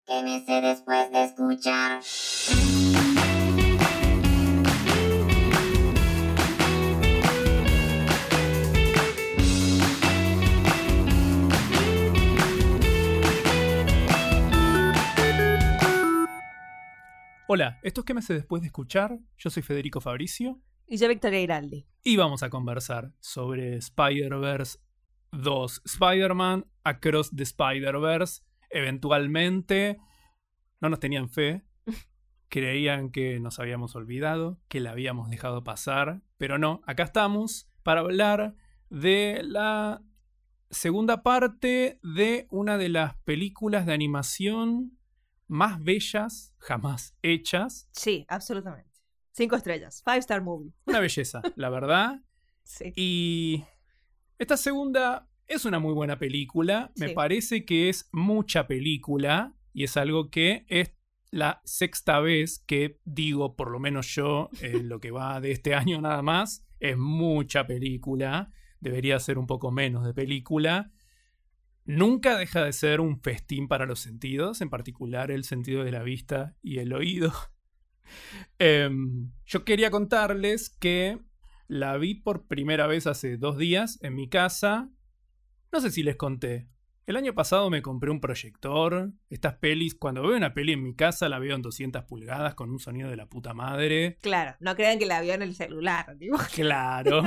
¿Qué me sé después de escuchar? Hola, esto es ¿Qué me sé después de escuchar? Yo soy Federico Fabricio. Y yo, Victoria Giraldi. Y vamos a conversar sobre Spider-Verse 2, Spider-Man Across the Spider-Verse. Eventualmente, no nos tenían fe, creían que nos habíamos olvidado, que la habíamos dejado pasar, pero no, acá estamos para hablar de la segunda parte de una de las películas de animación más bellas jamás hechas. Sí, absolutamente. 5 estrellas. 5-star movie. Una belleza, la verdad. Sí. Y esta segunda es una muy buena película. Me Sí. parece que es mucha película. Y es algo que es la sexta vez que digo, por lo menos yo, en lo que va de este año nada más. Es mucha película. Debería ser un poco menos de película. Nunca deja de ser un festín para los sentidos, en particular el sentido de la vista y el oído. Yo quería contarles que la vi por primera vez hace 2 días en mi casa. No sé si les conté. El año pasado me compré un proyector. Estas pelis, cuando veo una peli en mi casa, la veo en 200 pulgadas con un sonido de la puta madre. Claro, no crean que la vio en el celular, digo. Claro.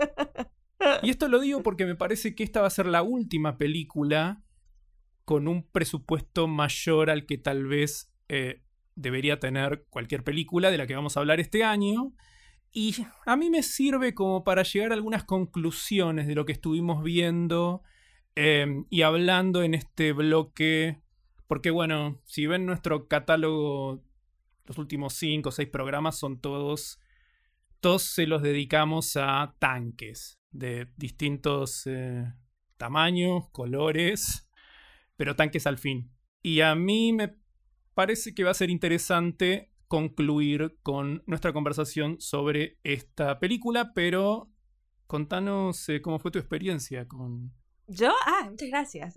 Y esto lo digo porque me parece que esta va a ser la última película con un presupuesto mayor al que tal vez debería tener cualquier película de la que vamos a hablar este año. Y a mí me sirve como para llegar a algunas conclusiones de lo que estuvimos viendo y hablando en este bloque. Porque bueno, si ven nuestro catálogo, los últimos 5 o 6 programas son todos se los dedicamos a tanques de distintos tamaños, colores, pero tanques al fin. Y a mí me parece que va a ser interesante concluir con nuestra conversación sobre esta película, pero contanos cómo fue tu experiencia con... ¿Yo? Muchas gracias.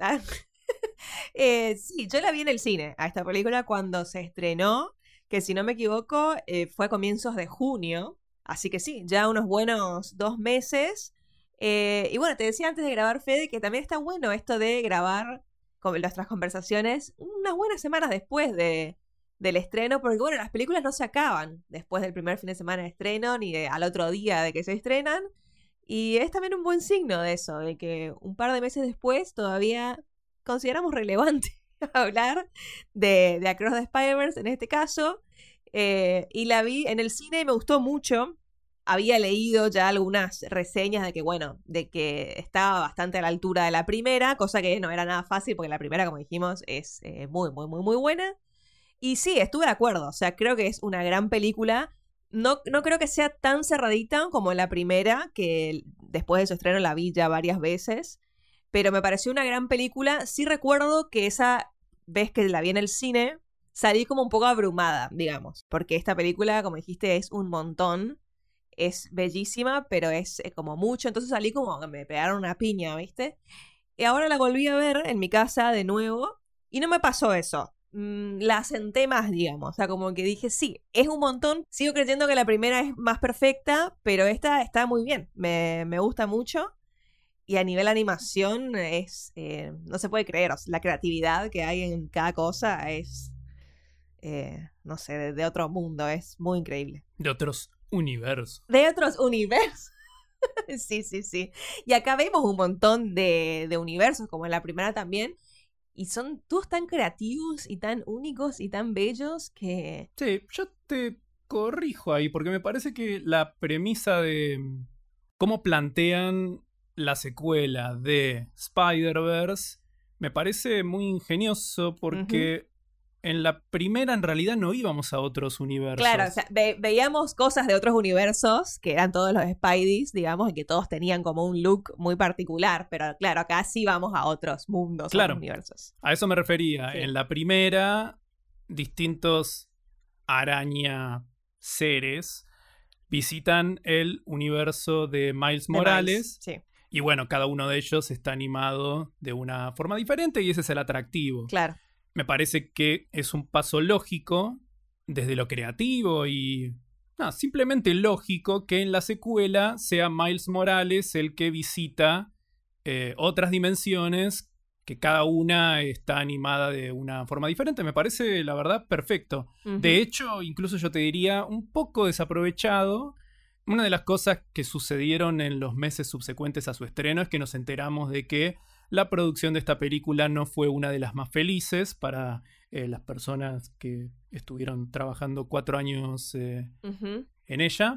Sí, yo la vi en el cine a esta película cuando se estrenó, que si no me equivoco fue a comienzos de junio. Así que sí, ya unos buenos 2 meses. Y bueno, te decía antes de grabar, Fede, que también está bueno esto de grabar con nuestras conversaciones unas buenas semanas después del estreno, porque bueno, las películas no se acaban después del primer fin de semana de estreno, ni al otro día de que se estrenan. Y es también un buen signo de eso, de que un par de meses después todavía consideramos relevante hablar de Across the Spider-Verse en este caso. Y la vi en el cine y me gustó mucho. Había leído ya algunas reseñas de que, bueno, de que estaba bastante a la altura de la primera, cosa que no era nada fácil porque la primera, como dijimos, es muy, muy, muy, muy buena. Y sí, estuve de acuerdo. O sea, creo que es una gran película. No creo que sea tan cerradita como la primera, que después de su estreno la vi ya varias veces. Pero me pareció una gran película. Sí recuerdo que esa vez que la vi en el cine salí como un poco abrumada, digamos, porque esta película, como dijiste, es un montón, es bellísima, pero es como mucho, entonces salí como que me pegaron una piña, ¿viste? Y ahora la volví a ver en mi casa de nuevo y no me pasó eso. La senté más, digamos, o sea, como que dije, sí, es un montón, sigo creyendo que la primera es más perfecta, pero esta está muy bien, me gusta mucho. Y a nivel animación es, no se puede creer, o sea, la creatividad que hay en cada cosa es... no sé, de otro mundo, es muy increíble. De otros universos. De otros universos. Sí. Y acá vemos un montón de universos, como en la primera también, y son todos tan creativos y tan únicos y tan bellos que... Sí, yo te corrijo ahí, porque me parece que la premisa de cómo plantean la secuela de Spider-Verse me parece muy ingenioso porque... En la primera, en realidad, no íbamos a otros universos. Claro, o sea, veíamos cosas de otros universos, que eran todos los Spideys, digamos, y que todos tenían como un look muy particular, pero claro, acá sí vamos a otros mundos, claro, otros universos. A eso me refería. Sí. En la primera, distintos araña seres visitan el universo de Miles Morales. Sí. Y bueno, cada uno de ellos está animado de una forma diferente y ese es el atractivo. Claro. me parece que es un paso lógico desde lo creativo y simplemente lógico que en la secuela sea Miles Morales el que visita otras dimensiones que cada una está animada de una forma diferente. Me parece, la verdad, perfecto. Ujú. De hecho, incluso yo te diría un poco desaprovechado. Una de las cosas que sucedieron en los meses subsecuentes a su estreno es que nos enteramos de que la producción de esta película no fue una de las más felices para las personas que estuvieron trabajando 4 años Ujú. en ella.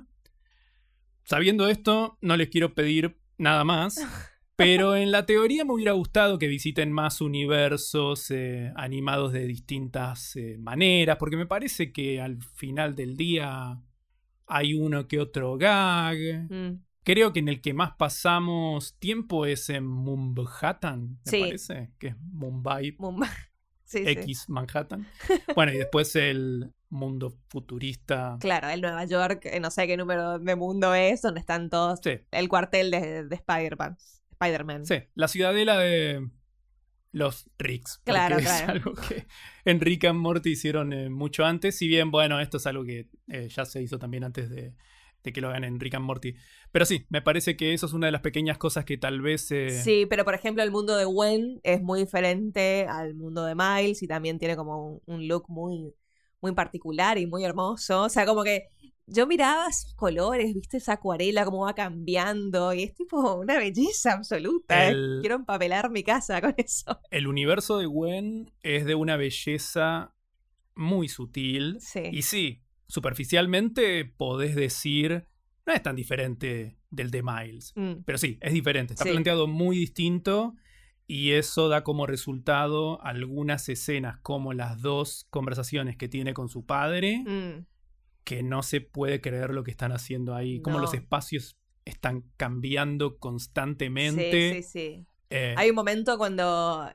Sabiendo esto, no les quiero pedir nada más, pero en la teoría me hubiera gustado que visiten más universos animados de distintas maneras, porque me parece que al final del día hay uno que otro gag. Mm. Creo que en el que más pasamos tiempo es en Manhattan, me Sí. parece, que es Mumbai Mumbai. Sí, sí. X Manhattan. Bueno, y después el mundo futurista. Claro, el Nueva York, no sé qué número de mundo es, donde están todos. Sí, El cuartel de Spider-Man. sí, la ciudadela de los Ricks. Porque Claro, es claro. algo que en Rick and Morty hicieron mucho antes. Si bien, bueno, esto es algo que ya se hizo también antes de que lo hagan en Rick and Morty. Pero sí, me parece que eso es una de las pequeñas cosas que tal vez... Sí, pero por ejemplo el mundo de Gwen es muy diferente al mundo de Miles y también tiene como un look muy, muy particular y muy hermoso. O sea, como que yo miraba sus colores, viste esa acuarela, cómo va cambiando y es tipo una belleza absoluta. Quiero empapelar mi casa con eso. El universo de Gwen es de una belleza muy sutil. Sí. Y sí, superficialmente podés decir, no es tan diferente del de Miles. Pero sí, es diferente. Está planteado muy distinto y eso da como resultado algunas escenas como las 2 conversaciones que tiene con su padre, que no se puede creer lo que están haciendo ahí. Como los espacios están cambiando constantemente. Sí. Hay un momento cuando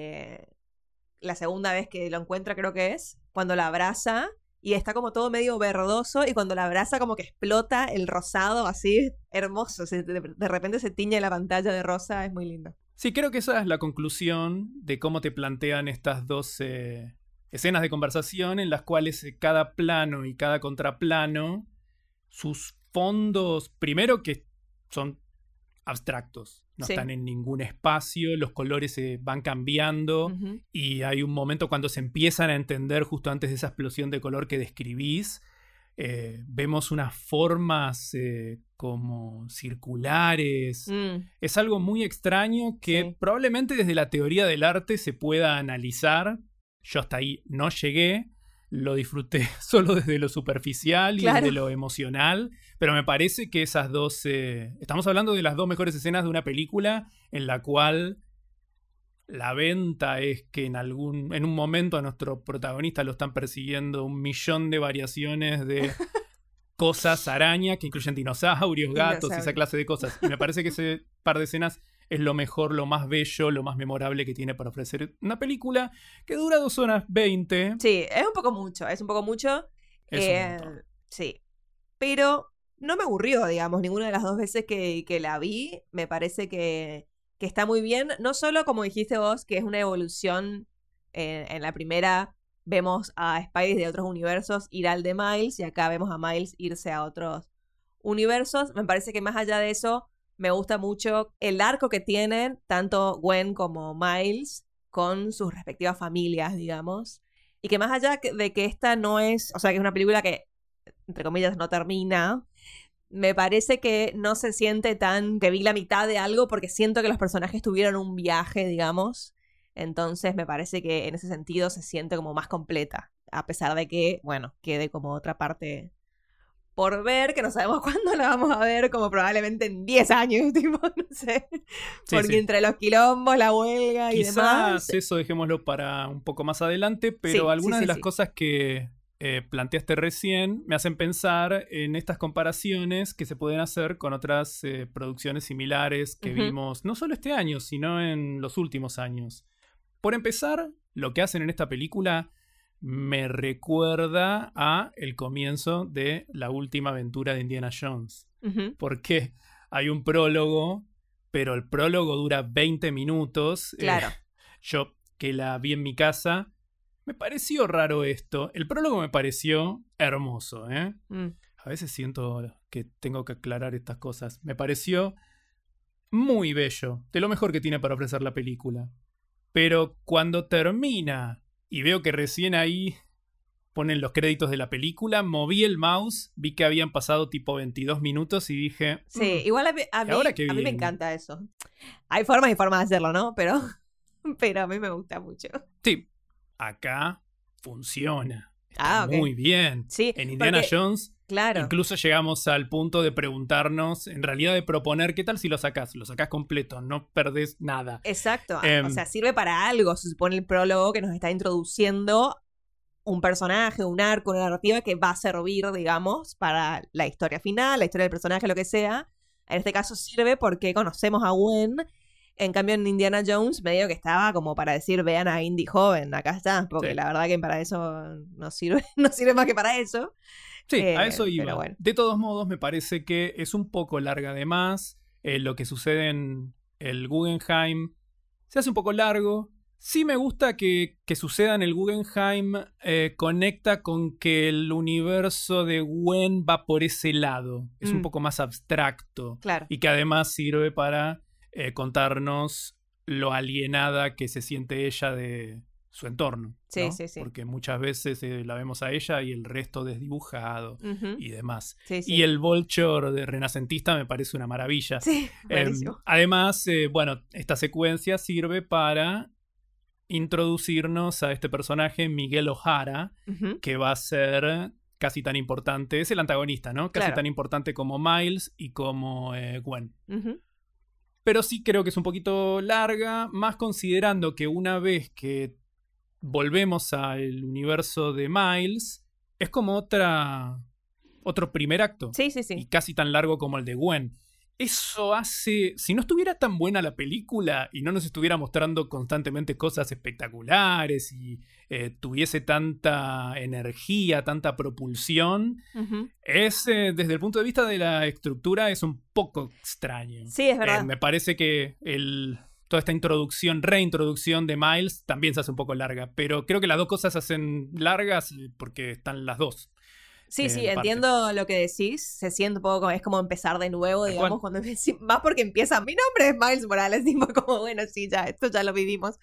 la segunda vez que lo encuentra, creo que es, cuando la abraza y está como todo medio verdoso y cuando la abraza como que explota el rosado así, hermoso. De repente se tiñe la pantalla de rosa, es muy lindo. Sí, creo que esa es la conclusión de cómo te plantean estas 2 escenas de conversación en las cuales cada plano y cada contraplano, sus fondos, primero que son abstractos, no están en ningún espacio, los colores se van cambiando y hay un momento cuando se empiezan a entender justo antes de esa explosión de color que describís, vemos unas formas como circulares. Es algo muy extraño que probablemente desde la teoría del arte se pueda analizar. Yo hasta ahí no llegué, lo disfruté solo desde lo superficial y desde lo emocional, pero me parece que esas 2... estamos hablando de las 2 mejores escenas de una película en la cual la venta es que en un momento a nuestro protagonista lo están persiguiendo 1.000.000 de variaciones de cosas araña que incluyen dinosaurios, gatos y esa clase de cosas. Y me parece que ese par de escenas es lo mejor, lo más bello, lo más memorable que tiene para ofrecer una película que dura 2 horas 20. Sí, es un poco mucho. Es un montón. Sí, pero no me aburrió, digamos, ninguna de las 2 veces que la vi. Me parece que está muy bien. No solo, como dijiste vos, que es una evolución. En la primera vemos a Spidey de otros universos ir al de Miles y acá vemos a Miles irse a otros universos. Me parece que más allá de eso, me gusta mucho el arco que tienen tanto Gwen como Miles con sus respectivas familias, digamos. Y que más allá de que esta no es, o sea, que es una película que, entre comillas, no termina, me parece que no se siente tan que vi la mitad de algo porque siento que los personajes tuvieron un viaje, digamos. Entonces me parece que en ese sentido se siente como más completa. A pesar de que, bueno, quede como otra parte por ver, que no sabemos cuándo la vamos a ver, como probablemente en 10 años, tipo, no sé. Porque entre los quilombos, la huelga y demás. Quizás eso dejémoslo para un poco más adelante, pero algunas de las cosas que planteaste recién me hacen pensar en estas comparaciones que se pueden hacer con otras producciones similares que vimos no solo este año, sino en los últimos años. Por empezar, lo que hacen en esta película me recuerda a el comienzo de la última aventura de Indiana Jones. Porque hay un prólogo, pero el prólogo dura 20 minutos. Claro. Yo, que la vi en mi casa, Me pareció raro esto. El prólogo me pareció hermoso, ¿eh? A veces siento que tengo que aclarar estas cosas. Me pareció muy bello, de lo mejor que tiene para ofrecer la película. Pero cuando termina y veo que recién ahí ponen los créditos de la película, moví el mouse, vi que habían pasado tipo 22 minutos y dije... Sí, igual a mí ¿ahora qué me viene? encanta eso. Hay formas y formas de hacerlo, ¿no? Pero a mí me gusta mucho. Sí, acá funciona. Ah, Está ok. muy bien. Sí, En Indiana porque, Jones claro, incluso llegamos al punto de preguntarnos, en realidad de proponer, ¿qué tal si lo sacás? Lo sacás completo, no perdés nada. exacto. Em, O sea, sirve para algo, se supone el prólogo que nos está introduciendo un personaje, un arco, una narrativa que va a servir, digamos, para la historia final, la historia del personaje, lo que sea. En este caso sirve porque conocemos a Gwen. En cambio, en Indiana Jones, medio que estaba como para decir, vean a Indy joven, acá está, porque Sí. la verdad que para eso no sirve, no sirve más que para eso. Sí, a eso Pero iba. bueno. De todos modos, me parece que es un poco larga de más. Lo que sucede en el Guggenheim se hace un poco largo. Sí me gusta que suceda en el Guggenheim, conecta con que el universo de Gwen va por ese lado. Es un poco más abstracto. Claro. Y que además sirve para contarnos lo alienada que se siente ella de su entorno. Sí, ¿no? sí, sí. Porque muchas veces la vemos a ella y el resto desdibujado Ujú. y demás. Sí, sí. Y el Vulture de renacentista me parece una maravilla. Sí, buenísimo. Además, bueno, esta secuencia sirve para introducirnos a este personaje, Miguel O'Hara, Ujú. que va a ser casi tan importante, es el antagonista, ¿no? Casi Claro. tan importante como Miles y como Gwen. Ujú. Pero sí creo que es un poquito larga, más considerando que una vez que volvemos al universo de Miles, es como otro primer acto. Sí, sí, Y sí. casi tan largo como el de Gwen. Eso hace... Si no estuviera tan buena la película y no nos estuviera mostrando constantemente cosas espectaculares y tuviese tanta energía, tanta propulsión, Ujú. desde el punto de vista de la estructura es un poco extraño. Sí, es verdad. Me parece que toda esta reintroducción de Miles también se hace un poco larga, pero creo que las dos cosas se hacen largas porque están las dos. Sí, sí, parte. entiendo lo que decís. Se siente un poco, es como empezar de nuevo, Tal digamos, cual. cuando más porque empieza. Mi nombre es Miles Morales, tipo como, bueno, sí, ya, esto ya lo vivimos.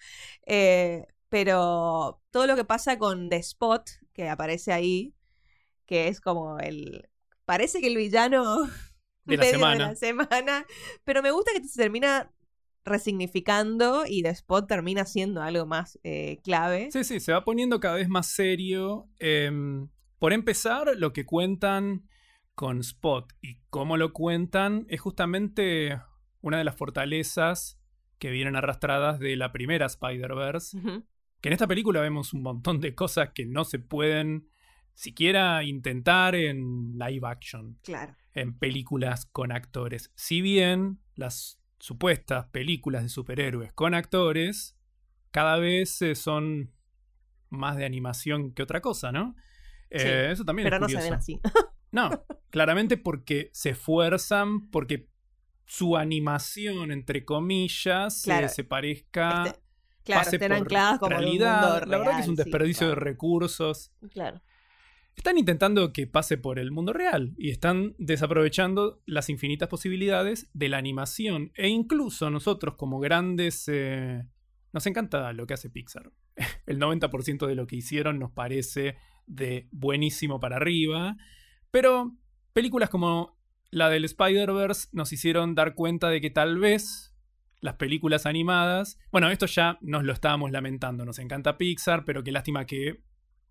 Pero todo lo que pasa con The Spot, que aparece ahí, que es como parece que el villano De la medio semana. de la semana, pero me gusta que se termina resignificando y The Spot termina siendo algo más clave. Sí, se va poniendo cada vez más serio. Por empezar, lo que cuentan con Spot y cómo lo cuentan es justamente una de las fortalezas que vienen arrastradas de la primera Spider-Verse. Ujú. Que en esta película vemos un montón de cosas que no se pueden siquiera intentar en live action, Claro. en películas con actores. Si bien las supuestas películas de superhéroes con actores cada vez son más de animación que otra cosa, ¿no? Sí, Eso también pero es no se curioso. ven así. No, claramente porque se esfuerzan, porque su animación, entre comillas, Claro. se parezca, Claro, pase estén por ancladas como en un realidad. mundo La verdad que es un real, sí, desperdicio de claro. recursos. Claro. Están intentando que pase por el mundo real y están desaprovechando las infinitas posibilidades de la animación. E incluso nosotros como grandes... nos encanta lo que hace Pixar. El 90% de lo que hicieron nos parece de buenísimo para arriba. Pero películas como la del Spider-Verse nos hicieron dar cuenta de que tal vez las películas animadas... Bueno, esto ya nos lo estábamos lamentando. Nos encanta Pixar, pero qué lástima que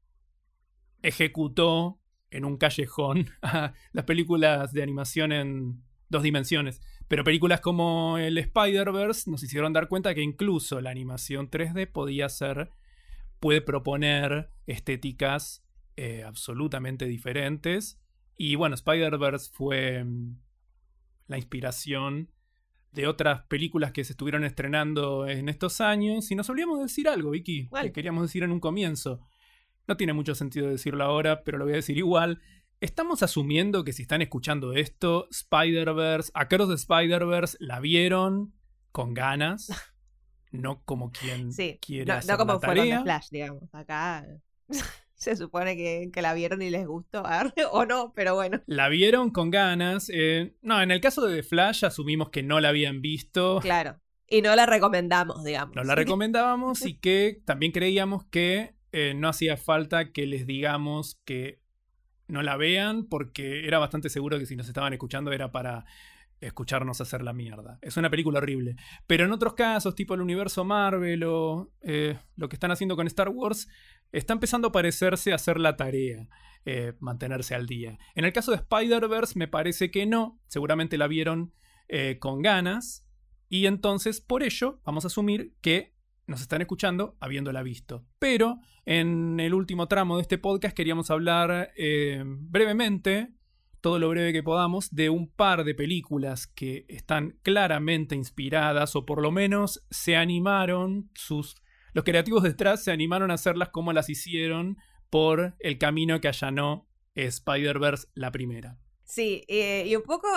ejecutó en un callejón a las películas de animación en 2 dimensiones. Pero películas como el Spider-Verse nos hicieron dar cuenta que incluso la animación 3D puede proponer estéticas absolutamente diferentes. Y bueno, Spider-Verse fue la inspiración de otras películas que se estuvieron estrenando en estos años. Y nos olvidamos de decir algo, Vicky, ¿Cuál? que queríamos decir en un comienzo. No tiene mucho sentido decirlo ahora, pero lo voy a decir igual. Estamos asumiendo que si están escuchando esto, Spider-Verse, Across the Spider-Verse, la vieron con ganas. no como quien Sí, quiere no hacer como la fueron de tarea. Flash, digamos. Acá se supone que la vieron y les gustó, o no, pero bueno. La vieron con ganas. No, en el caso de The Flash asumimos que no la habían visto. Claro. Y no la recomendamos, digamos. Nos la recomendábamos y que también creíamos que no hacía falta que les digamos que no la vean, porque era bastante seguro que si nos estaban escuchando era para escucharnos hacer la mierda. Es una película horrible. Pero en otros casos, tipo el universo Marvel o lo que están haciendo con Star Wars, está empezando a parecerse a hacer la tarea, mantenerse al día. En el caso de Spider-Verse me parece que no. Seguramente la vieron con ganas. Y entonces, por ello, vamos a asumir que nos están escuchando habiéndola visto. Pero en el último tramo de este podcast queríamos hablar brevemente, todo lo breve que podamos, de un par de películas que están claramente inspiradas, o por lo menos se animaron, los creativos detrás se animaron a hacerlas como las hicieron por el camino que allanó Spider-Verse la primera. Sí, y un poco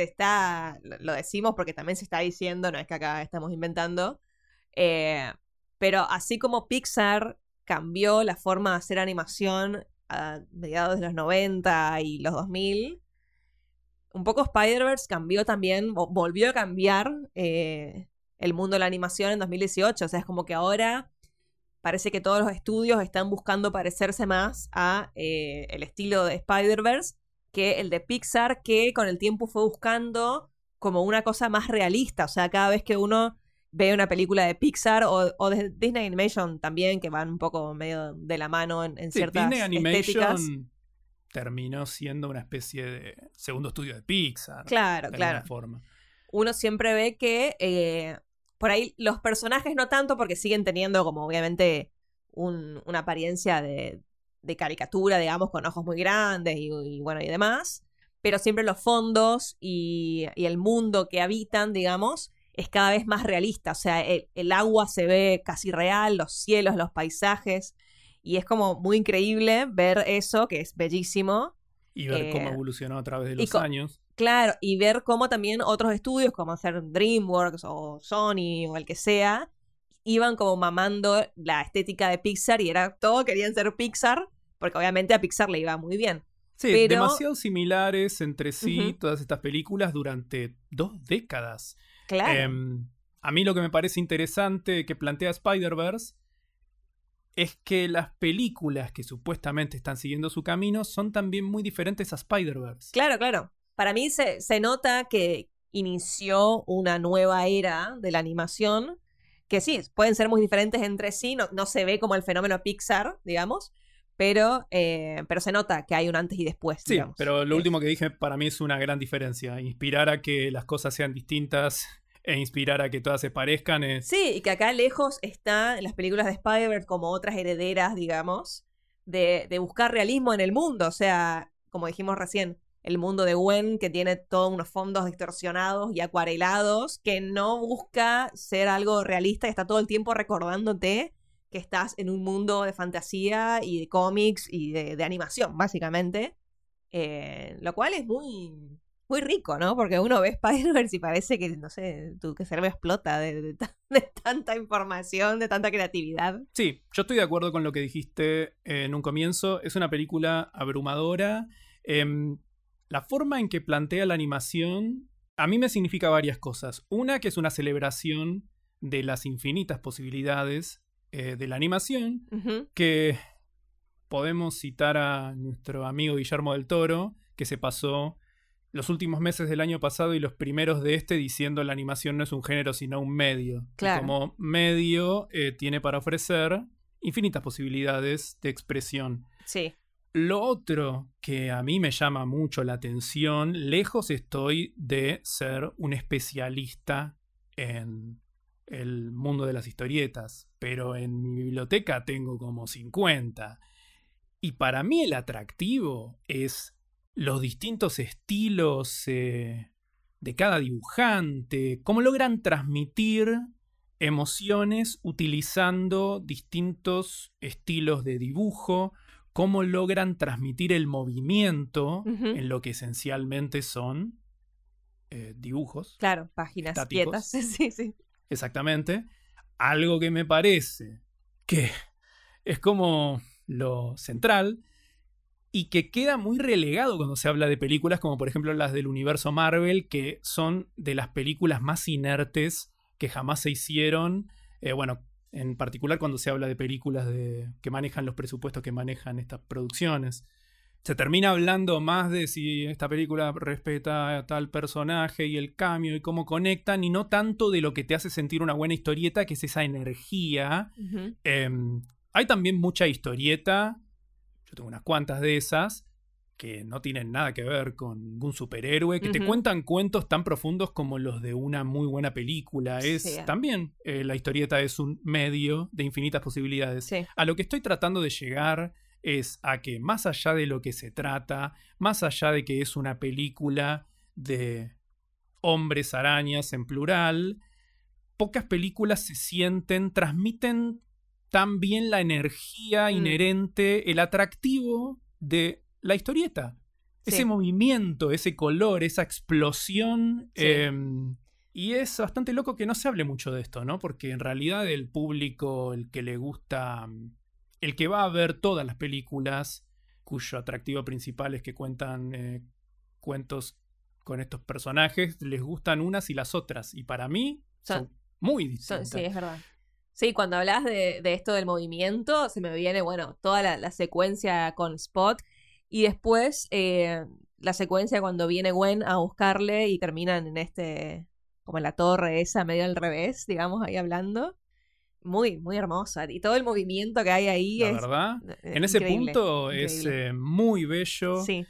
lo decimos porque también se está diciendo, no es que acá estamos inventando, pero así como Pixar cambió la forma de hacer animación a mediados de los 90 y los 2000, un poco Spider-Verse cambió también, volvió a cambiar el mundo de la animación en 2018, o sea, es como que ahora parece que todos los estudios están buscando parecerse más a el estilo de Spider-Verse que el de Pixar, que con el tiempo fue buscando como una cosa más realista. O sea, cada vez que uno ve una película de Pixar o de Disney Animation también, que van un poco medio de la mano en ciertas Disney estéticas. Animation terminó siendo una especie de segundo estudio de Pixar. Claro, de claro. alguna forma. Uno siempre ve que por ahí los personajes no tanto, porque siguen teniendo como obviamente una apariencia de caricatura, digamos, con ojos muy grandes y bueno, y demás, pero siempre los fondos y el mundo que habitan, digamos, es cada vez más realista. O sea, el agua se ve casi real, los cielos, los paisajes, y es como muy increíble ver eso, que es bellísimo. Y ver cómo evolucionó a través de los años. Claro, y ver cómo también otros estudios, como hacer DreamWorks o Sony o el que sea, iban como mamando la estética de Pixar y era todo, querían ser Pixar, porque obviamente a Pixar le iba muy bien. Sí, pero demasiado similares entre sí todas estas películas durante 2 décadas. Claro. A mí lo que me parece interesante que plantea Spider-Verse es que las películas que supuestamente están siguiendo su camino son también muy diferentes a Spider-Verse. Claro, claro. Para mí se nota que inició una nueva era de la animación, que sí, pueden ser muy diferentes entre sí, no se ve como el fenómeno Pixar, digamos, pero se nota que hay un antes y después, sí, digamos. Pero lo último que dije para mí es una gran diferencia. Inspirar a que las cosas sean distintas e inspirar a que todas se parezcan es... Sí, y que acá lejos está en las películas de Spider-Man como otras herederas, digamos, de buscar realismo en el mundo. O sea, como dijimos recién, el mundo de Gwen, que tiene todos unos fondos distorsionados y acuarelados, que no busca ser algo realista y está todo el tiempo recordándote que estás en un mundo de fantasía y de cómics y de animación, básicamente. Lo cual es muy, muy rico, ¿no? Porque uno ve Spider-Verse y parece que, no sé, tu cerebro explota de tanta información, de tanta creatividad. Sí, yo estoy de acuerdo con lo que dijiste en un comienzo. Es una película abrumadora. La forma en que plantea la animación a mí me significa varias cosas. Una, que es una celebración de las infinitas posibilidades de la animación, que podemos citar a nuestro amigo Guillermo del Toro, que se pasó los últimos meses del año pasado y los primeros de este diciendo la animación no es un género sino un medio. Claro. Y como medio tiene para ofrecer infinitas posibilidades de expresión. Sí. Lo otro que a mí me llama mucho la atención, lejos estoy de ser un especialista en el mundo de las historietas, pero en mi biblioteca tengo como 50. Y para mí el atractivo es los distintos estilos de cada dibujante, cómo logran transmitir emociones utilizando distintos estilos de dibujo, cómo logran transmitir el movimiento en lo que esencialmente son dibujos. Claro, páginas estáticos. quietas. Sí, sí. Exactamente. algo que me parece que es como lo central y que queda muy relegado cuando se habla de películas como por ejemplo las del universo Marvel, que son de las películas más inertes que jamás se hicieron. Bueno, en particular cuando se habla de películas que manejan los presupuestos que manejan estas producciones. Se termina hablando más de si esta película respeta a tal personaje y el cambio y cómo conectan, y no tanto de lo que te hace sentir una buena historieta, que es esa energía. Hay también mucha historieta, yo tengo unas cuantas de esas, que no tienen nada que ver con ningún superhéroe, que te cuentan cuentos tan profundos como los de una muy buena película. También la historieta es un medio de infinitas posibilidades. Sí. A lo que estoy tratando de llegar es a que más allá de lo que se trata, más allá de que es una película de hombres arañas en plural, pocas películas transmiten tan bien la energía inherente, el atractivo de la historieta. Sí. Ese movimiento, ese color, esa explosión. Sí. Y es bastante loco que no se hable mucho de esto, ¿no? Porque en realidad el público, el que le gusta, el que va a ver todas las películas, cuyo atractivo principal es que cuentan cuentos con estos personajes, les gustan unas y las otras. Y para mí son muy distintas. Sí, es verdad. Sí, cuando hablas de esto del movimiento, se me viene, bueno, toda la secuencia con Spot y después la secuencia cuando viene Gwen a buscarle y terminan como en la torre esa, medio al revés, digamos, ahí hablando. Muy, muy hermosa. Y todo el movimiento que hay ahí la es... verdad, en ese increíble, punto increíble. es muy bello. Sí.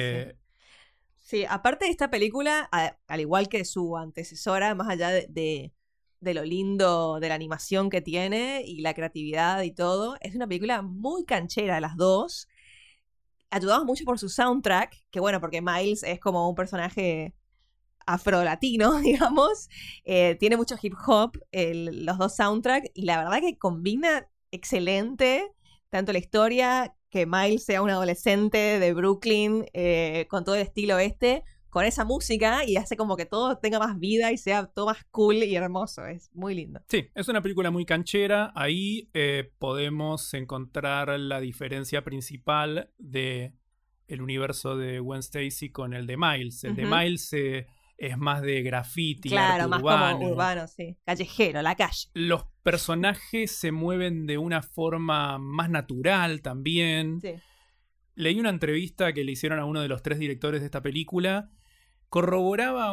Sí, aparte de esta película, al igual que su antecesora, más allá de lo lindo de la animación que tiene y la creatividad y todo, es una película muy canchera, las dos. Ayudados mucho por su soundtrack, que bueno, porque Miles es como un personaje afro-latino, digamos. Tiene mucho hip hop, los dos soundtracks, y la verdad que combina excelente tanto la historia, que Miles sea un adolescente de Brooklyn con todo el estilo con esa música, y hace como que todo tenga más vida y sea todo más cool y hermoso. Es muy lindo. Sí, es una película muy canchera. Ahí podemos encontrar la diferencia principal de el universo de Gwen Stacy con el de Miles. El de Miles es más de graffiti, claro, arte más urbano. como urbano, sí. Callejero, la calle. Los personajes se mueven de una forma más natural también. Sí. Leí una entrevista que le hicieron a uno de los 3 directores de esta película. Corroboraba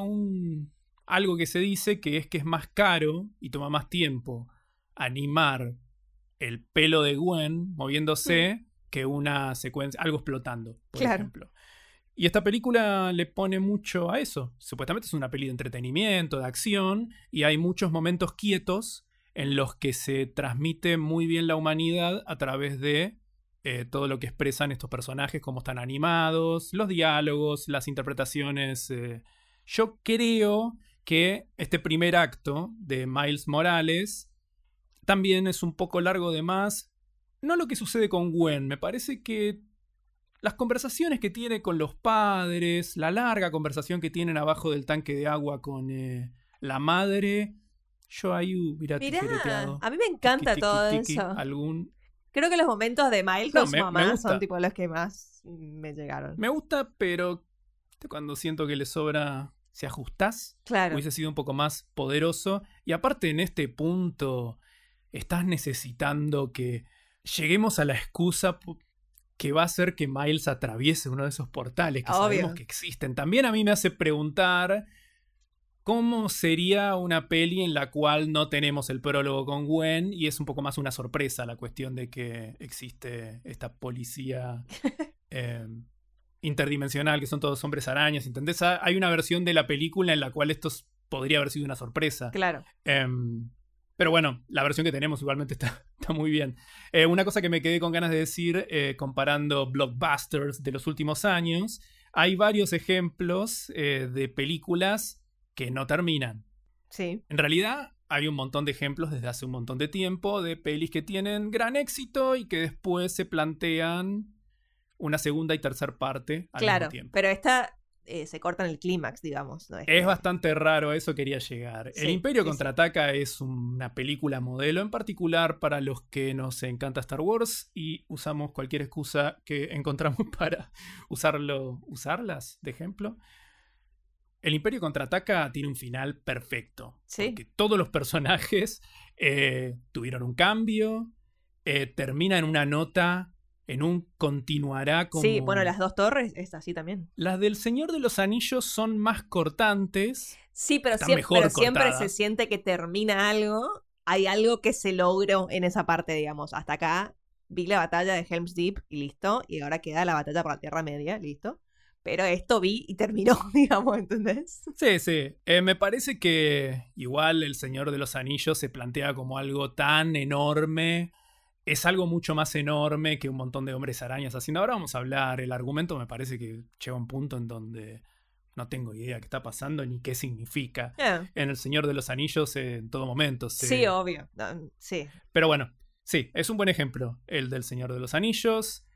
algo que se dice, que es más caro y toma más tiempo animar el pelo de Gwen moviéndose que una secuencia, algo explotando, por ejemplo. Y esta película le pone mucho a eso. Supuestamente es una peli de entretenimiento, de acción, y hay muchos momentos quietos en los que se transmite muy bien la humanidad a través de todo lo que expresan estos personajes, cómo están animados, los diálogos, las interpretaciones. Yo creo que este primer acto de Miles Morales también es un poco largo de más. No lo que sucede con Gwen, me parece que las conversaciones que tiene con los padres, la larga conversación que tienen abajo del tanque de agua con la madre, yo ahí hubiera tijereteado. A mí me encanta todo eso. Creo que los momentos de Miles con su mamá son tipo los que más me llegaron. Me gusta, pero cuando siento que le sobra, si ajustás, hubiese sido un poco más poderoso. Y aparte en este punto estás necesitando que lleguemos a la excusa que va a hacer que Miles atraviese uno de esos portales que sabemos que existen. También a mí me hace preguntar cómo sería una peli en la cual no tenemos el prólogo con Gwen y es un poco más una sorpresa la cuestión de que existe esta policía interdimensional, que son todos hombres arañas, ¿entendés? Hay una versión de la película en la cual esto podría haber sido una sorpresa. Claro. Pero bueno, la versión que tenemos igualmente está muy bien. Una cosa que me quedé con ganas de decir, comparando blockbusters de los últimos años, hay varios ejemplos de películas que no terminan. Sí. En realidad hay un montón de ejemplos desde hace un montón de tiempo de pelis que tienen gran éxito y que después se plantean una segunda y tercera parte al mismo tiempo. Pero esta se cortan el clímax, digamos. ¿No? Es bastante raro, a eso quería llegar. Sí, El Imperio sí, Contraataca es una película modelo, en particular para los que nos encanta Star Wars y usamos cualquier excusa que encontramos para usarlas de ejemplo. El Imperio Contraataca tiene un final perfecto. Sí. Porque todos los personajes tuvieron un cambio, termina en una nota, en un continuará como... Sí, bueno, las 2 torres es así también. Las del Señor de los Anillos son más cortantes. Sí, pero, Están mejor siempre cortadas. se siente que termina algo. Hay algo que se logró en esa parte, digamos. Hasta acá vi la batalla de Helm's Deep y listo. Y ahora queda la batalla por la Tierra Media, listo. Pero esto vi y terminó, digamos, ¿entendés? Sí, sí. Me parece que igual el Señor de los Anillos se plantea como algo tan enorme. Es algo mucho más enorme que un montón de hombres arañas haciendo. Ahora vamos a hablar. El argumento me parece que llega a un punto en donde no tengo idea qué está pasando ni qué significa. En el Señor de los Anillos en todo momento. Sí, obvio. No, sí. Pero bueno, sí, es un buen ejemplo el del Señor de los Anillos.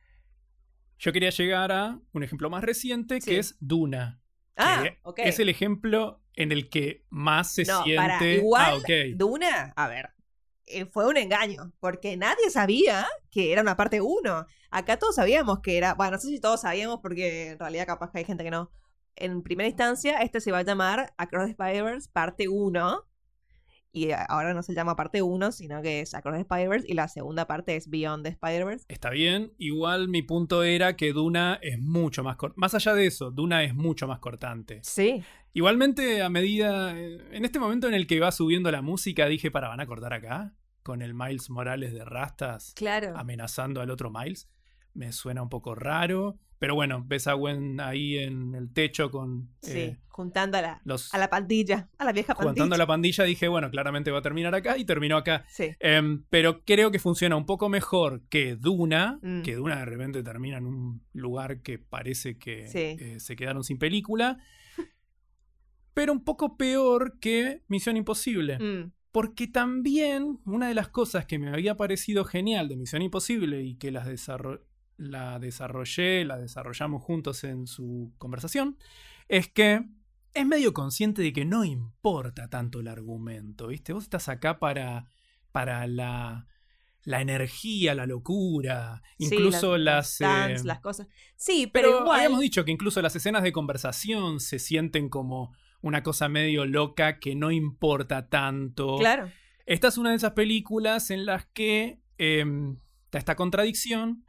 Yo quería llegar a un ejemplo más reciente, Sí. que es Duna. Que Ok. es el ejemplo en el que más se No, siente... para, igual, ok. Duna, a ver, fue un engaño, porque nadie sabía que era una parte 1. Acá todos sabíamos que era, bueno, no sé si todos sabíamos, porque en realidad capaz que hay gente que no. En primera instancia, este se va a llamar Across the Spider-Verse parte 1, y ahora no se llama parte 1, sino que es Across the Spider-Verse, y la segunda parte es Beyond the Spider-Verse. Está bien. Igual mi punto era que Duna es mucho más cortante. Más allá de eso, Duna es mucho más cortante. Sí. Igualmente, a medida... En este momento en el que va subiendo la música, dije, ¿van a cortar acá? Con el Miles Morales de rastas Claro. amenazando al otro Miles. Me suena un poco raro. Pero bueno, ves a Gwen ahí en el techo con... Sí, juntando a la los... pandilla, a la vieja pandilla. Juntando a la pandilla, dije, bueno, claramente va a terminar acá, y terminó acá. Sí. Pero creo que funciona un poco mejor que Duna, que Duna de repente termina en un lugar que parece que se quedaron sin película. Pero un poco peor que Misión Imposible. Porque también una de las cosas que me había parecido genial de Misión Imposible y que la desarrollamos juntos en su conversación, es que es medio consciente de que no importa tanto el argumento, ¿viste? Vos estás acá para la energía, la locura, incluso sí, las cosas. Sí, pero igual... habíamos dicho que incluso las escenas de conversación se sienten como una cosa medio loca que no importa tanto. Claro. Esta es una de esas películas en las que está esta contradicción.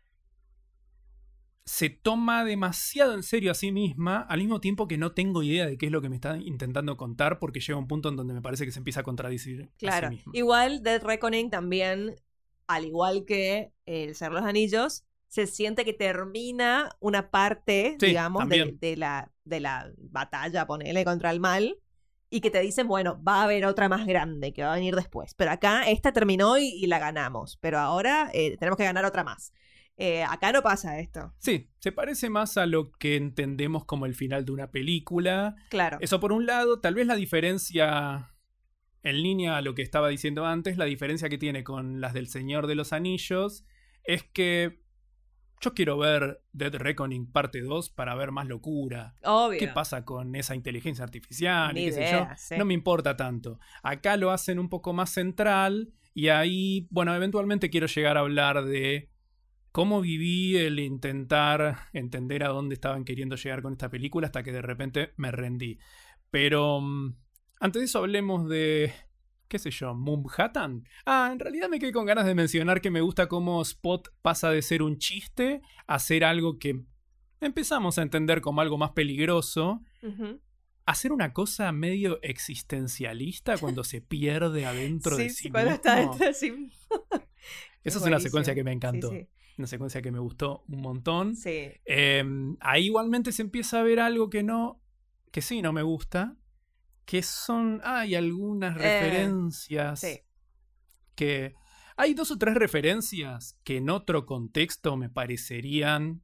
Se toma demasiado en serio a sí misma, al mismo tiempo que no tengo idea de qué es lo que me está intentando contar, porque llega un punto en donde me parece que se empieza a contradecir claro. a sí misma. Igual Dead Reckoning también, al igual que El Señor de los Anillos, se siente que termina una parte, sí, digamos, de la batalla, ponele, contra el mal, y que te dicen, bueno, va a haber otra más grande que va a venir después. Pero acá esta terminó y la ganamos, pero ahora tenemos que ganar otra más. Acá no pasa esto. Sí, se parece más a lo que entendemos como el final de una película. Claro. Eso por un lado. Tal vez la diferencia, en línea a lo que estaba diciendo antes, la diferencia que tiene con las del Señor de los Anillos es que yo quiero ver Dead Reckoning parte 2 para ver más locura. Obvio. ¿Qué pasa con esa inteligencia artificial? Ni y qué sé idea, yo. sí. No me importa tanto. Acá lo hacen un poco más central y ahí, bueno, eventualmente quiero llegar a hablar de cómo viví el intentar entender a dónde estaban queriendo llegar con esta película hasta que de repente me rendí. Pero antes de eso hablemos de, qué sé yo, Mumhattan. En realidad me quedé con ganas de mencionar que me gusta cómo Spot pasa de ser un chiste a ser algo que empezamos a entender como algo más peligroso. Hacer una cosa medio existencialista cuando se pierde adentro de sí cuando mismo. está dentro de sí mismo. Esa es una secuencia que me encantó. Sí. Una secuencia que me gustó un montón. Sí. Ahí igualmente se empieza a ver algo que sí no me gusta. Que son... Hay algunas referencias. Sí. Que... Hay 2 o 3 referencias que en otro contexto me parecerían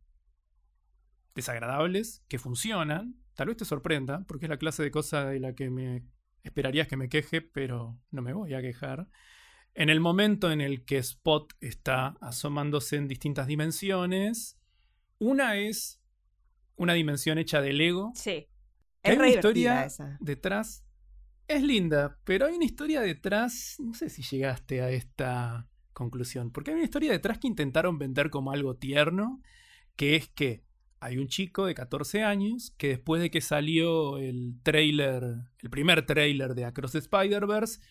desagradables, que funcionan. Tal vez te sorprenda, porque es la clase de cosa de la que me esperarías que me queje, pero no me voy a quejar. En el momento en el que Spot está asomándose en distintas dimensiones, una es una dimensión hecha de Lego. Sí. Que Es hay una re historia divertida esa. detrás. Es linda, pero hay una historia detrás. No sé si llegaste a esta conclusión. Porque hay una historia detrás que intentaron vender como algo tierno. Que es que hay un chico de 14 años que después de que salió el primer tráiler de Across the Spider-Verse,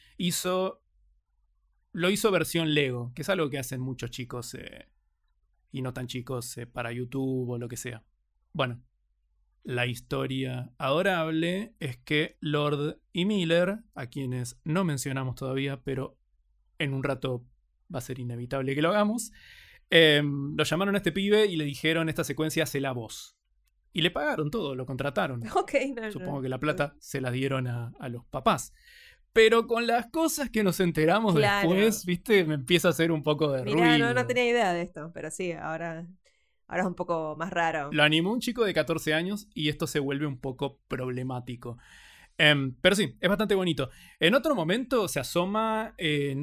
lo hizo versión Lego, que es algo que hacen muchos chicos y no tan chicos para YouTube o lo que sea. Bueno, la historia adorable es que Lord y Miller, a quienes no mencionamos todavía, pero en un rato va a ser inevitable que lo hagamos, lo llamaron a este pibe y le dijeron: esta secuencia hace voz. Y le pagaron todo, lo contrataron. Ok, no. Supongo que la plata se la dieron a los papás. Pero con las cosas que nos enteramos después, ¿viste? Me empieza a hacer un poco de Mirá, ruido. no tenía idea de esto, pero sí, ahora es un poco más raro. Lo animó un chico de 14 años y esto se vuelve un poco problemático. Pero sí, es bastante bonito. En otro momento se asoma en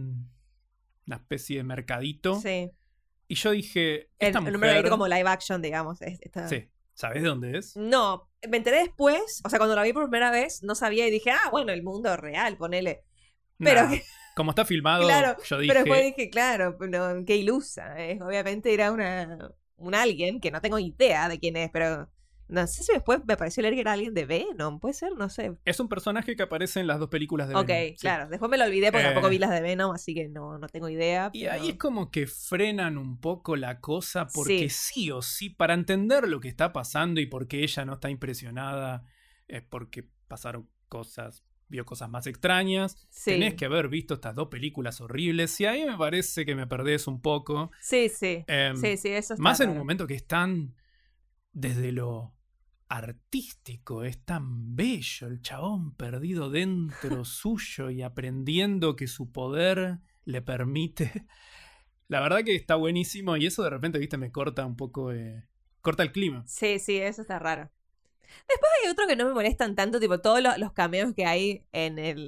una especie de mercadito. Sí. Y yo dije, esta El mujer... mercadito como live action, digamos. Sí. ¿Sabes de dónde es? No, me enteré después, o sea, cuando la vi por primera vez, no sabía y dije, bueno, el mundo real, ponele. Pero Nah, como está filmado, claro, yo dije... pero después dije, claro, no, qué ilusa. Obviamente era un alguien que no tengo idea de quién es, pero no sé si después me pareció leer que era alguien de Venom, puede ser, no sé. Es un personaje que aparece en las dos películas de Venom. Ok, claro, después me lo olvidé porque tampoco vi las de Venom, así que no tengo idea. Y pero... ahí es como que frenan un poco la cosa porque sí o sí, para entender lo que está pasando y por qué ella no está impresionada, es porque pasaron cosas, vio cosas más extrañas. Sí. Tenés que haber visto estas dos películas horribles y ahí me parece que me perdés un poco. Sí, sí, eso está más en raro. un momento que es tan desde lo artístico, es tan bello, el chabón perdido dentro suyo y aprendiendo que su poder le permite. La verdad que está buenísimo y eso de repente, viste, me corta un poco, corta el clima. Sí, eso está raro. Después hay otro que no me molestan tanto, tipo todos los cameos que hay en el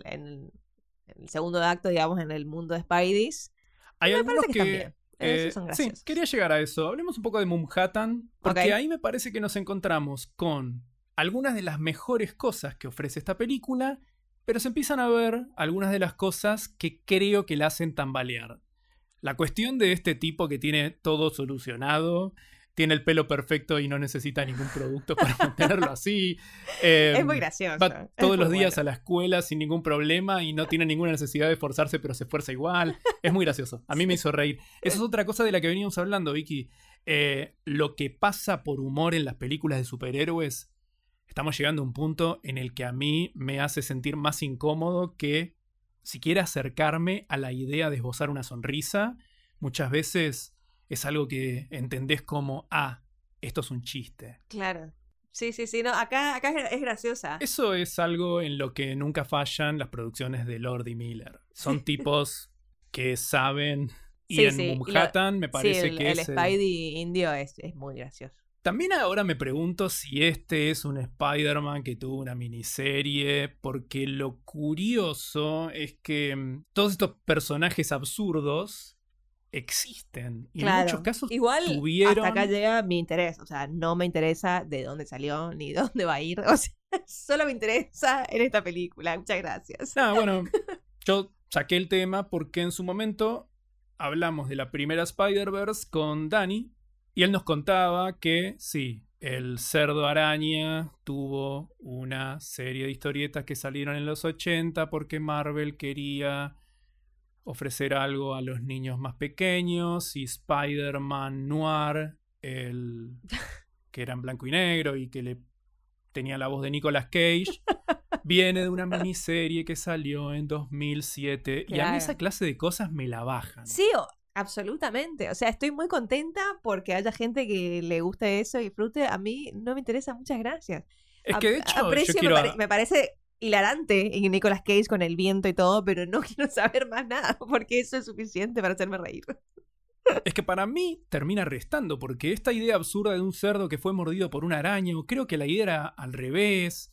segundo acto, digamos, en el mundo de Spideys. Hay me algunos parece que están bien. Esos son graciosos. Sí, quería llegar a eso. Hablemos un poco de Manhattan, porque ahí me parece que nos encontramos con algunas de las mejores cosas que ofrece esta película, pero se empiezan a ver algunas de las cosas que creo que la hacen tambalear. La cuestión de este tipo que tiene todo solucionado, tiene el pelo perfecto y no necesita ningún producto para mantenerlo así. Es muy gracioso. Va todos los días a la escuela sin ningún problema y no tiene ninguna necesidad de esforzarse, pero se esfuerza igual. Es muy gracioso. A mí me hizo reír. Esa es otra cosa de la que veníamos hablando, Vicky. Lo que pasa por humor en las películas de superhéroes, estamos llegando a un punto en el que a mí me hace sentir más incómodo que siquiera acercarme a la idea de esbozar una sonrisa. Muchas veces es algo que entendés como, esto es un chiste. Claro. Sí, no, acá es graciosa. Eso es algo en lo que nunca fallan las producciones de Lord y Miller. Son tipos que saben, y en Manhattan me parece que el Spidey indio es muy gracioso. También ahora me pregunto si este es un Spider-Man que tuvo una miniserie, porque lo curioso es que todos estos personajes absurdos existen y en muchos casos igual tuvieron... hasta acá llega mi interés, o sea, no me interesa de dónde salió ni dónde va a ir, o sea, solo me interesa en esta película. Muchas gracias. Bueno, yo saqué el tema porque en su momento hablamos de la primera Spider-Verse con Dani y él nos contaba que sí, el Cerdo Araña tuvo una serie de historietas que salieron en los 80 porque Marvel quería ofrecer algo a los niños más pequeños, y Spider-Man Noir, que era en blanco y negro y que le tenía la voz de Nicolas Cage, viene de una miniserie que salió en 2007. Claro. Y a mí esa clase de cosas me la bajan. Sí, absolutamente. O sea, estoy muy contenta porque haya gente que le guste eso y disfrute. A mí no me interesa, muchas gracias. Es que de hecho aprecio, yo quiero... me parece hilarante y Nicolas Cage con el viento y todo, pero no quiero saber más nada porque eso es suficiente para hacerme reír. Es que para mí termina restando, porque esta idea absurda de un cerdo que fue mordido por una araña, o creo que la idea era al revés,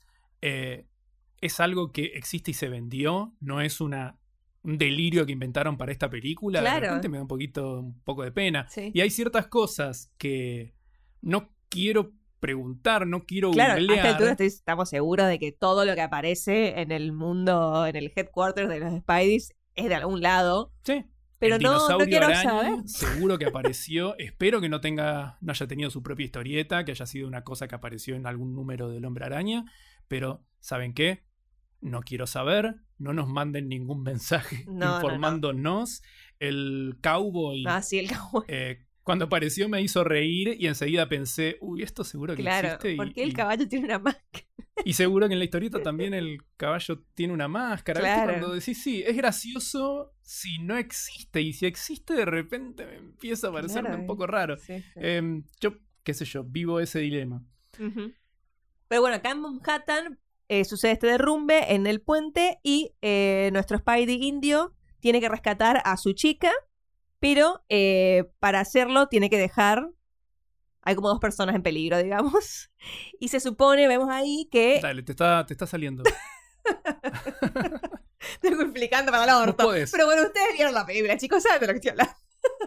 es algo que existe y se vendió, no es un delirio que inventaron para esta película. Claro. De repente me da un poco de pena. Sí. Y hay ciertas cosas que no quiero preguntar, no quiero Claro, a esta googlear. altura estamos seguros de que todo lo que aparece en el mundo, en el headquarters de los Spideys es de algún lado. Sí. Pero el no dinosaurio quiero araña, saber. seguro que apareció. Espero que no haya tenido su propia historieta, que haya sido una cosa que apareció en algún número del Hombre Araña. Pero, ¿saben qué? No quiero saber. No nos manden ningún mensaje informándonos. El cowboy. Sí, el cowboy. Cuando apareció me hizo reír y enseguida pensé, uy, esto seguro que existe. ¿Por qué el caballo tiene una máscara? Y seguro que en la historieta también el caballo tiene una máscara. Claro. ¿Viste? Cuando decís, sí, es gracioso si no existe. Y si existe, de repente me empieza a parecerme un poco raro. Sí. Yo, qué sé yo, vivo ese dilema. Uh-huh. Pero bueno, acá en Manhattan sucede este derrumbe en el puente y nuestro Spidey indio tiene que rescatar a su chica, pero para hacerlo tiene que dejar... Hay como 2 personas en peligro, digamos. Y se supone, vemos ahí que... Dale, te está saliendo. Estoy explicando para el orto. Pero bueno, ustedes vieron la película, chicos, saben de lo que estoy hablando.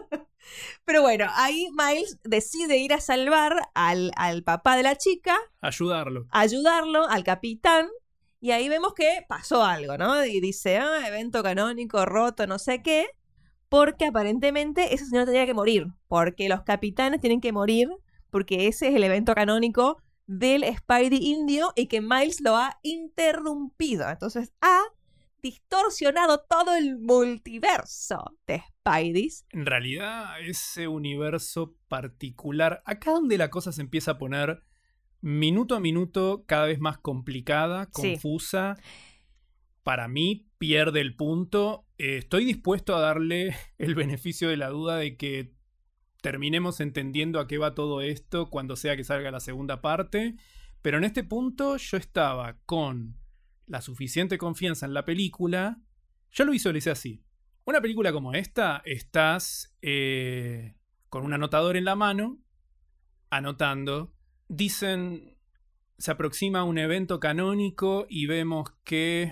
Pero bueno, ahí Miles decide ir a salvar al papá de la chica. Ayudarlo, al capitán. Y ahí vemos que pasó algo, ¿no? Y dice, evento canónico, roto, no sé qué. Porque aparentemente ese señor tenía que morir. Porque los capitanes tienen que morir. Porque ese es el evento canónico del Spidey indio y que Miles lo ha interrumpido. Entonces ha distorsionado todo el multiverso de Spideys. En realidad, ese universo particular, acá donde la cosa se empieza a poner minuto a minuto cada vez más complicada, confusa, para mí pierde el punto. Estoy dispuesto a darle el beneficio de la duda de que terminemos entendiendo a qué va todo esto cuando sea que salga la segunda parte, pero en este punto yo estaba con la suficiente confianza en la película. Yo lo visualicé así. Una película como esta, estás con un anotador en la mano, anotando. Dicen, se aproxima un evento canónico y vemos que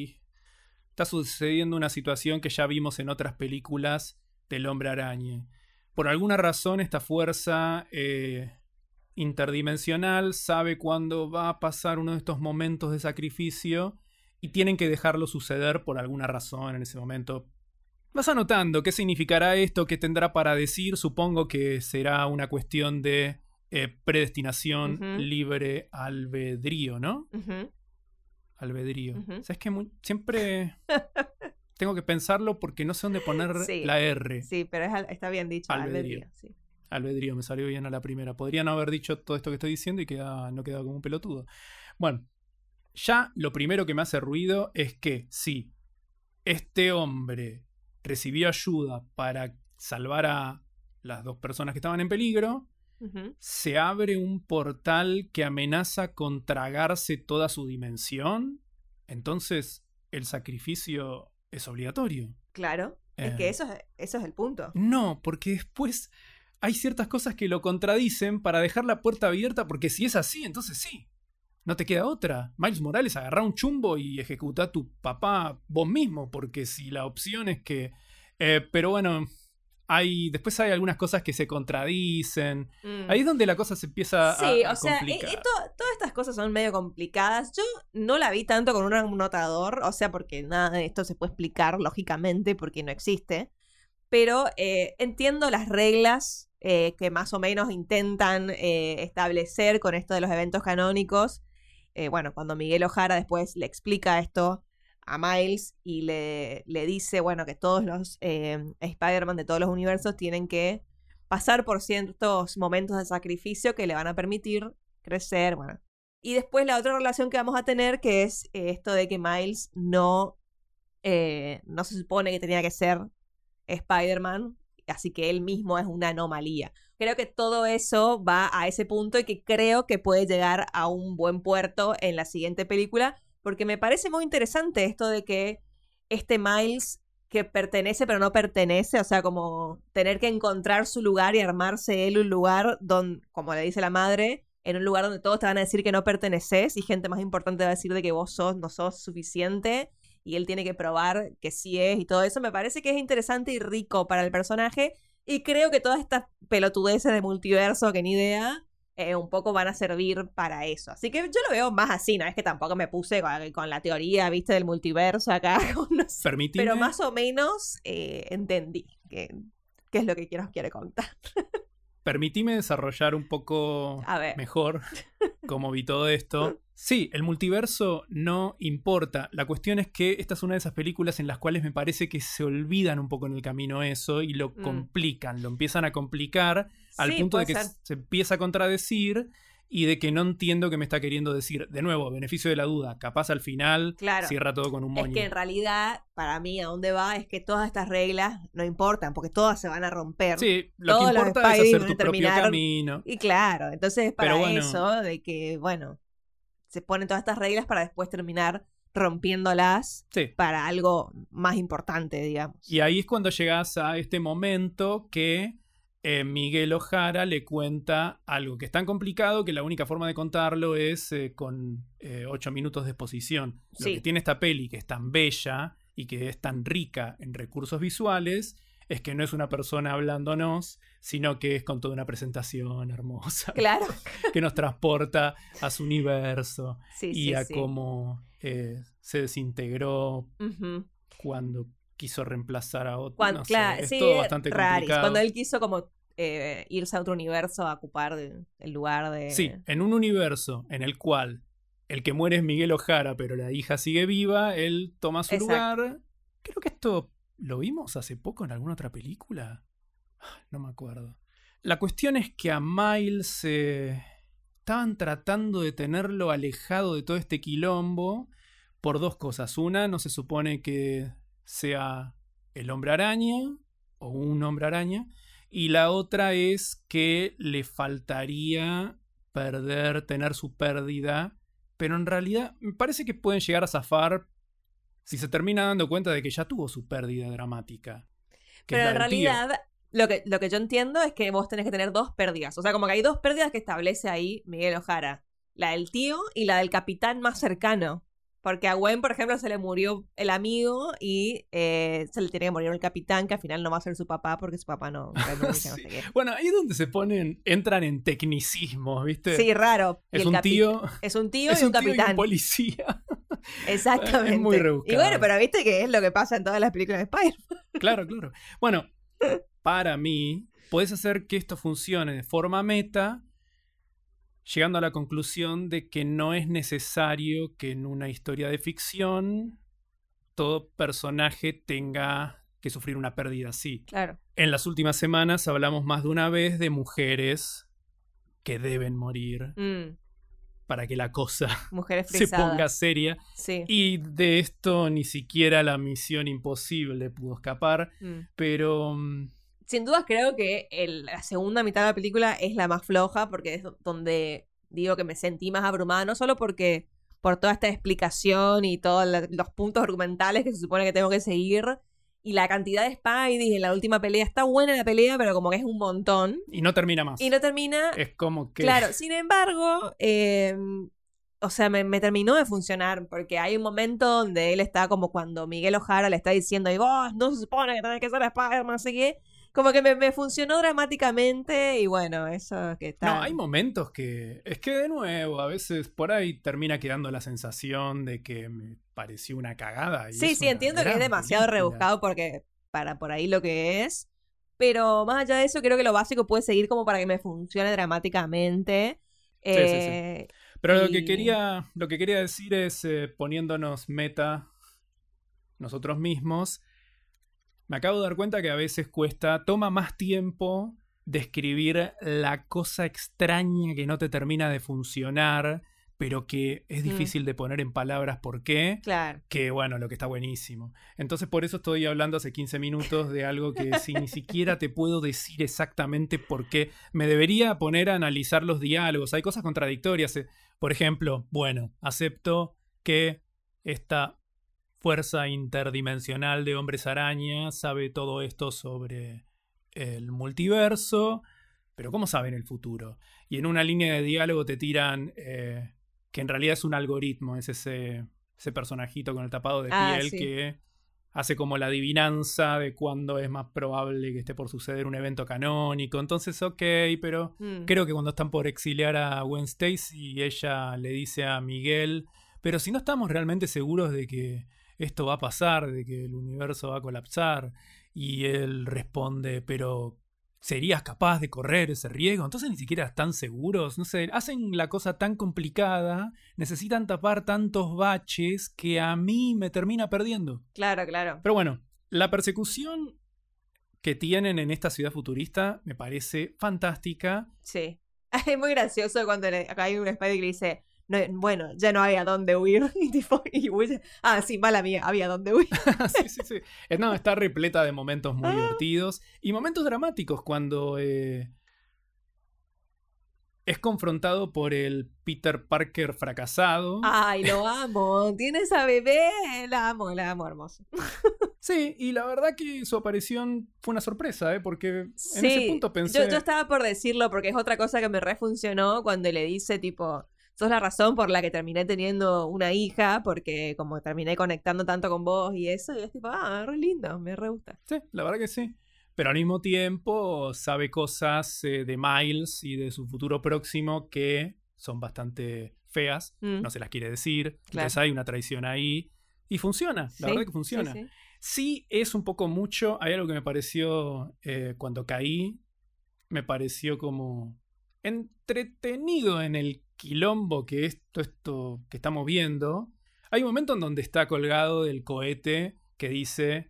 está sucediendo una situación que ya vimos en otras películas del Hombre Araña. Por alguna razón, esta fuerza interdimensional sabe cuándo va a pasar uno de estos momentos de sacrificio y tienen que dejarlo suceder por alguna razón en ese momento. Vas anotando qué significará esto, qué tendrá para decir. Supongo que será una cuestión de predestinación, libre albedrío, ¿no? Albedrío. O sea, es que siempre... Tengo que pensarlo porque no sé dónde poner la R. Sí, pero está bien dicho. Albedrío. Sí. Albedrío, me salió bien a la primera. Podría no haber dicho todo esto que estoy diciendo y no quedaba como un pelotudo. Bueno, ya lo primero que me hace ruido es que si este hombre recibió ayuda para salvar a las 2 personas que estaban en peligro, se abre un portal que amenaza con tragarse toda su dimensión. Entonces, el sacrificio... es obligatorio. Claro, es que eso es el punto. No, porque después hay ciertas cosas que lo contradicen para dejar la puerta abierta, porque si es así, entonces sí. No te queda otra. Miles Morales, agarrá un chumbo y ejecutá a tu papá vos mismo, porque si la opción es que... pero bueno, después hay algunas cosas que se contradicen. Ahí es donde la cosa se empieza a complicar. Todas estas cosas son medio complicadas. Yo no la vi tanto con un anotador, o sea, porque nada de esto se puede explicar lógicamente porque no existe. Pero entiendo las reglas que más o menos intentan establecer con esto de los eventos canónicos. Bueno, cuando Miguel O'Hara después le explica esto a Miles y le dice, bueno, que todos los Spider-Man de todos los universos tienen que pasar por ciertos momentos de sacrificio que le van a permitir crecer, bueno. Y después la otra relación que vamos a tener, que es esto de que Miles no se supone que tenía que ser Spider-Man, así que él mismo es una anomalía. Creo que todo eso va a ese punto y que creo que puede llegar a un buen puerto en la siguiente película, porque me parece muy interesante esto de que este Miles que pertenece pero no pertenece, o sea, como tener que encontrar su lugar y armarse él un lugar donde, como le dice la madre, en un lugar donde todos te van a decir que no perteneces y gente más importante va a decir de que vos no sos suficiente y él tiene que probar que sí es y todo eso. Me parece que es interesante y rico para el personaje y creo que todas estas pelotudeces de multiverso que ni idea un poco van a servir para eso. Así que yo lo veo más así, no es que tampoco me puse con la teoría, viste, del multiverso acá, no sé, Permitime, pero más o menos entendí qué es lo que quiere contar. permitime desarrollar un poco A ver. mejor cómo vi todo esto. Sí, el multiverso no importa. La cuestión es que esta es una de esas películas en las cuales me parece que se olvidan un poco en el camino eso y lo complican, lo empiezan a complicar al Sí, punto de puede que ser. se empieza a contradecir y de que no entiendo qué me está queriendo decir. De nuevo, beneficio de la duda. Capaz al final Claro. cierra todo con un moño. Es que en realidad, para mí, a dónde va es que todas estas reglas no importan, porque todas se van a romper. Sí, lo Todos que los importa es Spidey hacer van tu a propio terminar- camino. Y claro, entonces es para Pero bueno. eso, de que, bueno, se ponen todas estas reglas para después terminar rompiéndolas Sí. para algo más importante, digamos. Y ahí es cuando llegas a este momento que Miguel Ojara le cuenta algo que es tan complicado que la única forma de contarlo es con 8 minutos de exposición. Lo Sí. que tiene esta peli, que es tan bella y que es tan rica en recursos visuales, es que no es una persona hablándonos, sino que es con toda una presentación hermosa Claro. que nos transporta a su universo Sí, y sí, a sí. cómo se desintegró Ujú. cuando quiso reemplazar a otro. Cuando, No sé, claro, es sí, todo bastante raris. complicado. Cuando él quiso como irse a otro universo a ocupar el lugar de... Sí, en un universo en el cual el que muere es Miguel Ojara, pero la hija sigue viva, él toma su Exacto. lugar. Creo que esto lo vimos hace poco en alguna otra película. No me acuerdo. La cuestión es que a Miles estaban tratando de tenerlo alejado de todo este quilombo por dos cosas. Una, no se supone que sea el hombre araña o un hombre araña. Y la otra es que le faltaría tener su pérdida. Pero en realidad me parece que pueden llegar a zafar si se termina dando cuenta de que ya tuvo su pérdida dramática. Que es Pero la en del tío. realidad, lo que yo entiendo es que vos tenés que tener dos pérdidas. O sea, como que hay dos pérdidas que establece ahí Miguel Ojara. La del tío y la del capitán más cercano. Porque a Gwen, por ejemplo, se le murió el amigo y se le tiene que morir el capitán, que al final no va a ser su papá porque su papá no renuncia, no Sí. sé qué. Bueno, ahí es donde entran en tecnicismos, ¿viste? Sí, raro. Y Es el un tío. Es un tío Es y un un tío y capitán. un policía. Exactamente. Es muy rebuscado. Y bueno, pero viste que es lo que pasa en todas las películas de Spider-Man. Claro, claro. Bueno, para mí, podés hacer que esto funcione de forma meta, llegando a la conclusión de que no es necesario que en una historia de ficción todo personaje tenga que sufrir una pérdida así. Claro. En las últimas semanas hablamos más de una vez de mujeres que deben morir para que la cosa Mujeres se frisadas. ponga seria. Sí. Y de esto ni siquiera la Misión Imposible pudo escapar. Pero Sin dudas creo que la segunda mitad de la película es la más floja porque es donde digo que me sentí más abrumada, no solo porque por toda esta explicación y todos los puntos argumentales que se supone que tengo que seguir y la cantidad de Spidey en la última pelea. Está buena la pelea, pero como que es un montón. y no termina más. Y no termina... Es como que... Claro, sin embargo, o sea, me terminó de funcionar porque hay un momento donde él está como cuando Miguel Ojara le está diciendo y vos no se supone que tenés que ser Spider-Man, no sé qué. Como que me funcionó dramáticamente y bueno, eso que está... No, hay momentos que... Es que de nuevo, a veces por ahí termina quedando la sensación de que me pareció una cagada. Y Sí, es sí, una entiendo que es gran demasiado película. rebuscado porque para por ahí lo que es. Pero más allá de eso, creo que lo básico puede seguir como para que me funcione dramáticamente. Sí, sí. Pero lo que y- quería decir es, poniéndonos meta nosotros mismos, me acabo de dar cuenta que a veces toma más tiempo describir la cosa extraña que no te termina de funcionar, pero que es difícil de poner en palabras por qué, Claro. que bueno, lo que está buenísimo. Entonces por eso estoy hablando hace 15 minutos de algo que si ni siquiera te puedo decir exactamente por qué, me debería poner a analizar los diálogos, hay cosas contradictorias. Por ejemplo, bueno, acepto que esta fuerza interdimensional de hombres araña sabe todo esto sobre el multiverso, pero ¿cómo saben el futuro? Y en una línea de diálogo te tiran que en realidad es un algoritmo, es ese personajito con el tapado de Ah, piel sí. que hace como la adivinanza de cuándo es más probable que esté por suceder un evento canónico. Entonces, ok, pero creo que cuando están por exiliar a Gwen Stacy, ella le dice a Miguel, pero si no estamos realmente seguros de que esto va a pasar, de que el universo va a colapsar, y él responde, pero ¿serías capaz de correr ese riesgo? Entonces ni siquiera están seguros. No sé, hacen la cosa tan complicada, necesitan tapar tantos baches que a mí me termina perdiendo. Claro, claro. Pero bueno, la persecución que tienen en esta ciudad futurista me parece fantástica. Sí. Es muy gracioso cuando acá hay un Spidey que le dice, no, bueno, ya no había dónde huir. Y Will dice, sí, mala mía, había dónde huir. Sí. No, está repleta de momentos muy divertidos y momentos dramáticos cuando es confrontado por el Peter Parker fracasado. Ay, lo amo. Tiene esa bebé. La amo, hermoso. Sí, y la verdad que su aparición fue una sorpresa, porque en sí, ese punto pensé... Yo estaba por decirlo porque es otra cosa que me refuncionó cuando le dice, tipo, sos la razón por la que terminé teniendo una hija, porque como terminé conectando tanto con vos y eso, y es tipo, re lindo, me re gusta. Sí, la verdad que sí. Pero al mismo tiempo sabe cosas de Miles y de su futuro próximo que son bastante feas, no se las quiere decir, claro. Entonces hay una traición ahí y funciona, la verdad que funciona. Sí. Sí, es un poco mucho, hay algo que me pareció cuando caí, me pareció como entretenido en el quilombo que esto que estamos viendo. Hay un momento en donde está colgado del cohete que dice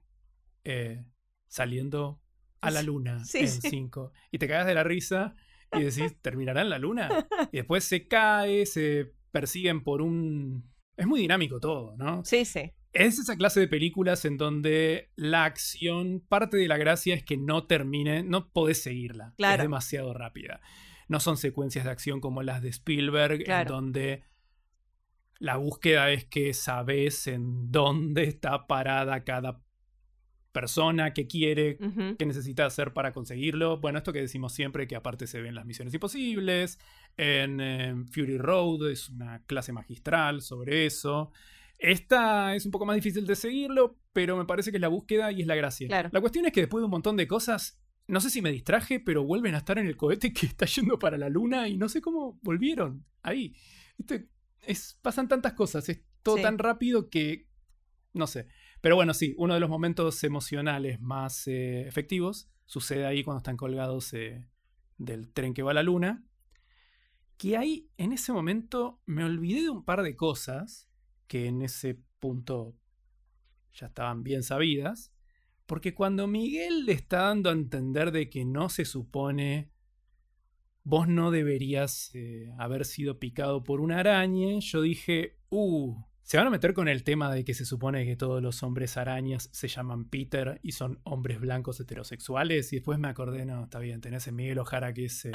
saliendo a la luna en 5. Y te cagas de la risa y decís, ¿terminará en la luna? Y después se cae, se persiguen por un... Es muy dinámico todo, ¿no? Sí. Es esa clase de películas en donde la acción, parte de la gracia es que no termine, no podés seguirla. Claro. Es demasiado rápida. No son secuencias de acción como las de Spielberg, en donde la búsqueda es que sabes en dónde está parada cada persona, qué quiere, qué necesita hacer para conseguirlo. Bueno, esto que decimos siempre, que aparte se ve en las Misiones Imposibles, en Fury Road es una clase magistral sobre eso. Esta es un poco más difícil de seguirlo, pero me parece que es la búsqueda y es la gracia. Claro. La cuestión es que después de un montón de cosas, no sé si me distraje, pero vuelven a estar en el cohete que está yendo para la luna y no sé cómo volvieron ahí. Pasan tantas cosas, es todo tan rápido que no sé. Pero bueno, sí, uno de los momentos emocionales más efectivos sucede ahí cuando están colgados del tren que va a la luna. Que ahí, en ese momento, me olvidé de un par de cosas que en ese punto ya estaban bien sabidas, porque cuando Miguel le está dando a entender de que no se supone, vos no deberías haber sido picado por una araña, yo dije, se van a meter con el tema de que se supone que todos los hombres arañas se llaman Peter y son hombres blancos heterosexuales, y después me acordé, no, está bien, tenés a Miguel Ojara que es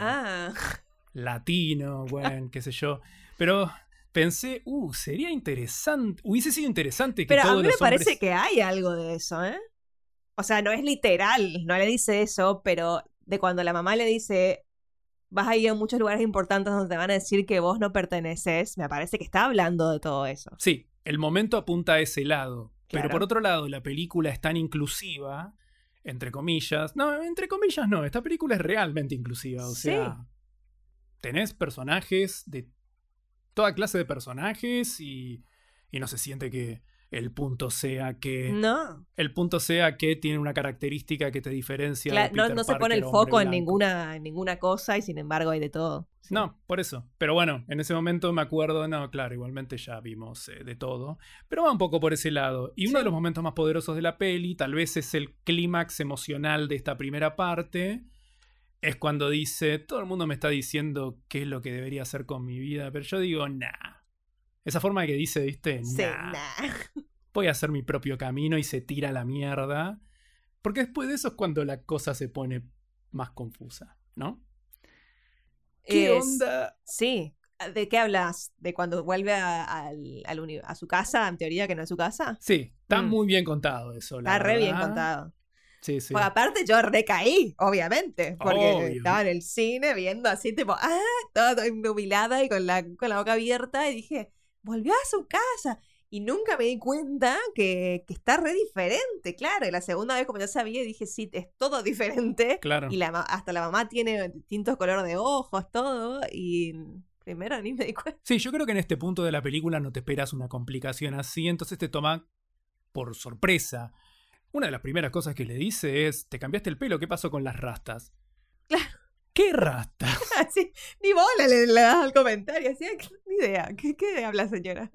latino, bueno, qué sé yo, pero... Pensé, sería interesante, hubiese sido interesante que pero todos a mí me los hombres... parece que hay algo de eso, ¿eh? O sea, no es literal, no le dice eso, pero de cuando la mamá le dice, vas a ir a muchos lugares importantes donde te van a decir que vos no perteneces, me parece que está hablando de todo eso. Sí, el momento apunta a ese lado, claro. Pero por otro lado, la película es tan inclusiva, entre comillas, no, esta película es realmente inclusiva, o sea, tenés personajes de toda clase de personajes y no se siente que el punto sea que... No. El punto sea que tiene una característica que te diferencia de Peter no se pone el Parker, foco en ninguna cosa y sin embargo hay de todo. Sí. No, por eso. Pero bueno, en ese momento me acuerdo, claro, igualmente ya vimos de todo. Pero va un poco por ese lado. Y uno de los momentos más poderosos de la peli, tal vez es el clímax emocional de esta primera parte... Es cuando dice, todo el mundo me está diciendo qué es lo que debería hacer con mi vida, pero yo digo, nah. Esa forma que dice, ¿viste? Nah. Voy a hacer mi propio camino y se tira a la mierda. Porque después de eso es cuando la cosa se pone más confusa, ¿no? ¿Qué onda? Sí. ¿De qué hablas? ¿De cuando vuelve a su casa, en teoría que no es su casa? Sí, está muy bien contado eso. Está re bien contado. Sí. Pues aparte yo recaí, obviamente, porque estaba en el cine viendo así, tipo, toda nubilada y con la boca abierta, y dije, volvió a su casa. y nunca me di cuenta que está re diferente, claro. Y la segunda vez, como ya sabía, dije, sí, es todo diferente. Claro. Y hasta la mamá tiene distintos colores de ojos, todo. Y primero ni me di cuenta. Sí, yo creo que en este punto de la película no te esperas una complicación así, entonces te toma por sorpresa. Una de las primeras cosas que le dice es, te cambiaste el pelo, ¿qué pasó con las rastas? Claro. ¿Qué rastas? Así, ni bola le das al comentario, así, ni idea. ¿Qué habla, señora?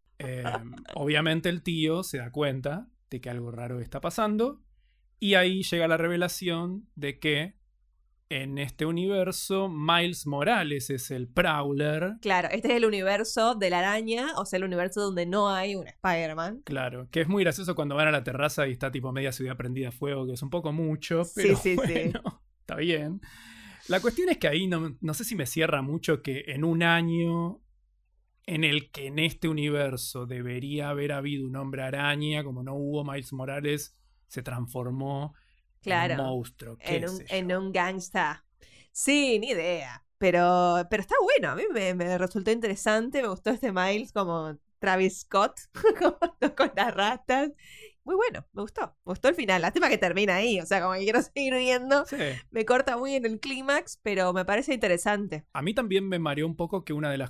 Obviamente el tío se da cuenta de que algo raro está pasando y ahí llega la revelación de que en este universo Miles Morales es el Prowler. Claro, este es el universo de la araña, o sea, el universo donde no hay un Spider-Man. Claro, que es muy gracioso cuando van a la terraza y está tipo media ciudad prendida a fuego, que es un poco mucho, pero sí, bueno, está bien. La cuestión es que ahí no sé si me cierra mucho que en un año en el que en este universo debería haber habido un hombre araña, como no hubo, Miles Morales se transformó claro, en un monstruo. En un gangsta. Sí, ni idea. Pero está bueno, a mí me resultó interesante, me gustó este Miles como Travis Scott, con las ratas. Muy bueno, me gustó el final. Lástima que termina ahí, o sea, como que quiero seguir viendo. Sí. Me corta muy en el clímax, pero me parece interesante. A mí también me mareó un poco que una de las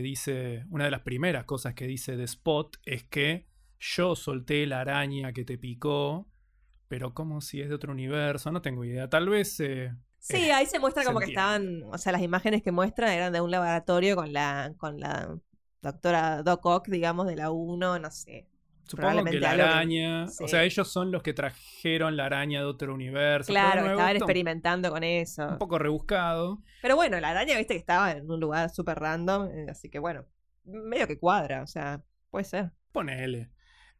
primeras cosas que dice de Spot es que yo solté la araña que te picó, pero como si es de otro universo, no tengo idea. Tal vez... sí, ahí se muestra como que entiende. estaban, o sea, las imágenes que muestran eran de un laboratorio con la doctora Doc Ock, digamos, de la 1, no sé. Supongo que la araña... Sí. O sea, ellos son los que trajeron la araña de otro universo. Claro, nuevo, estaban experimentando con eso. Un poco rebuscado. Pero bueno, la araña, viste que estaba en un lugar súper random, así que bueno, medio que cuadra, o sea, puede ser. Ponele.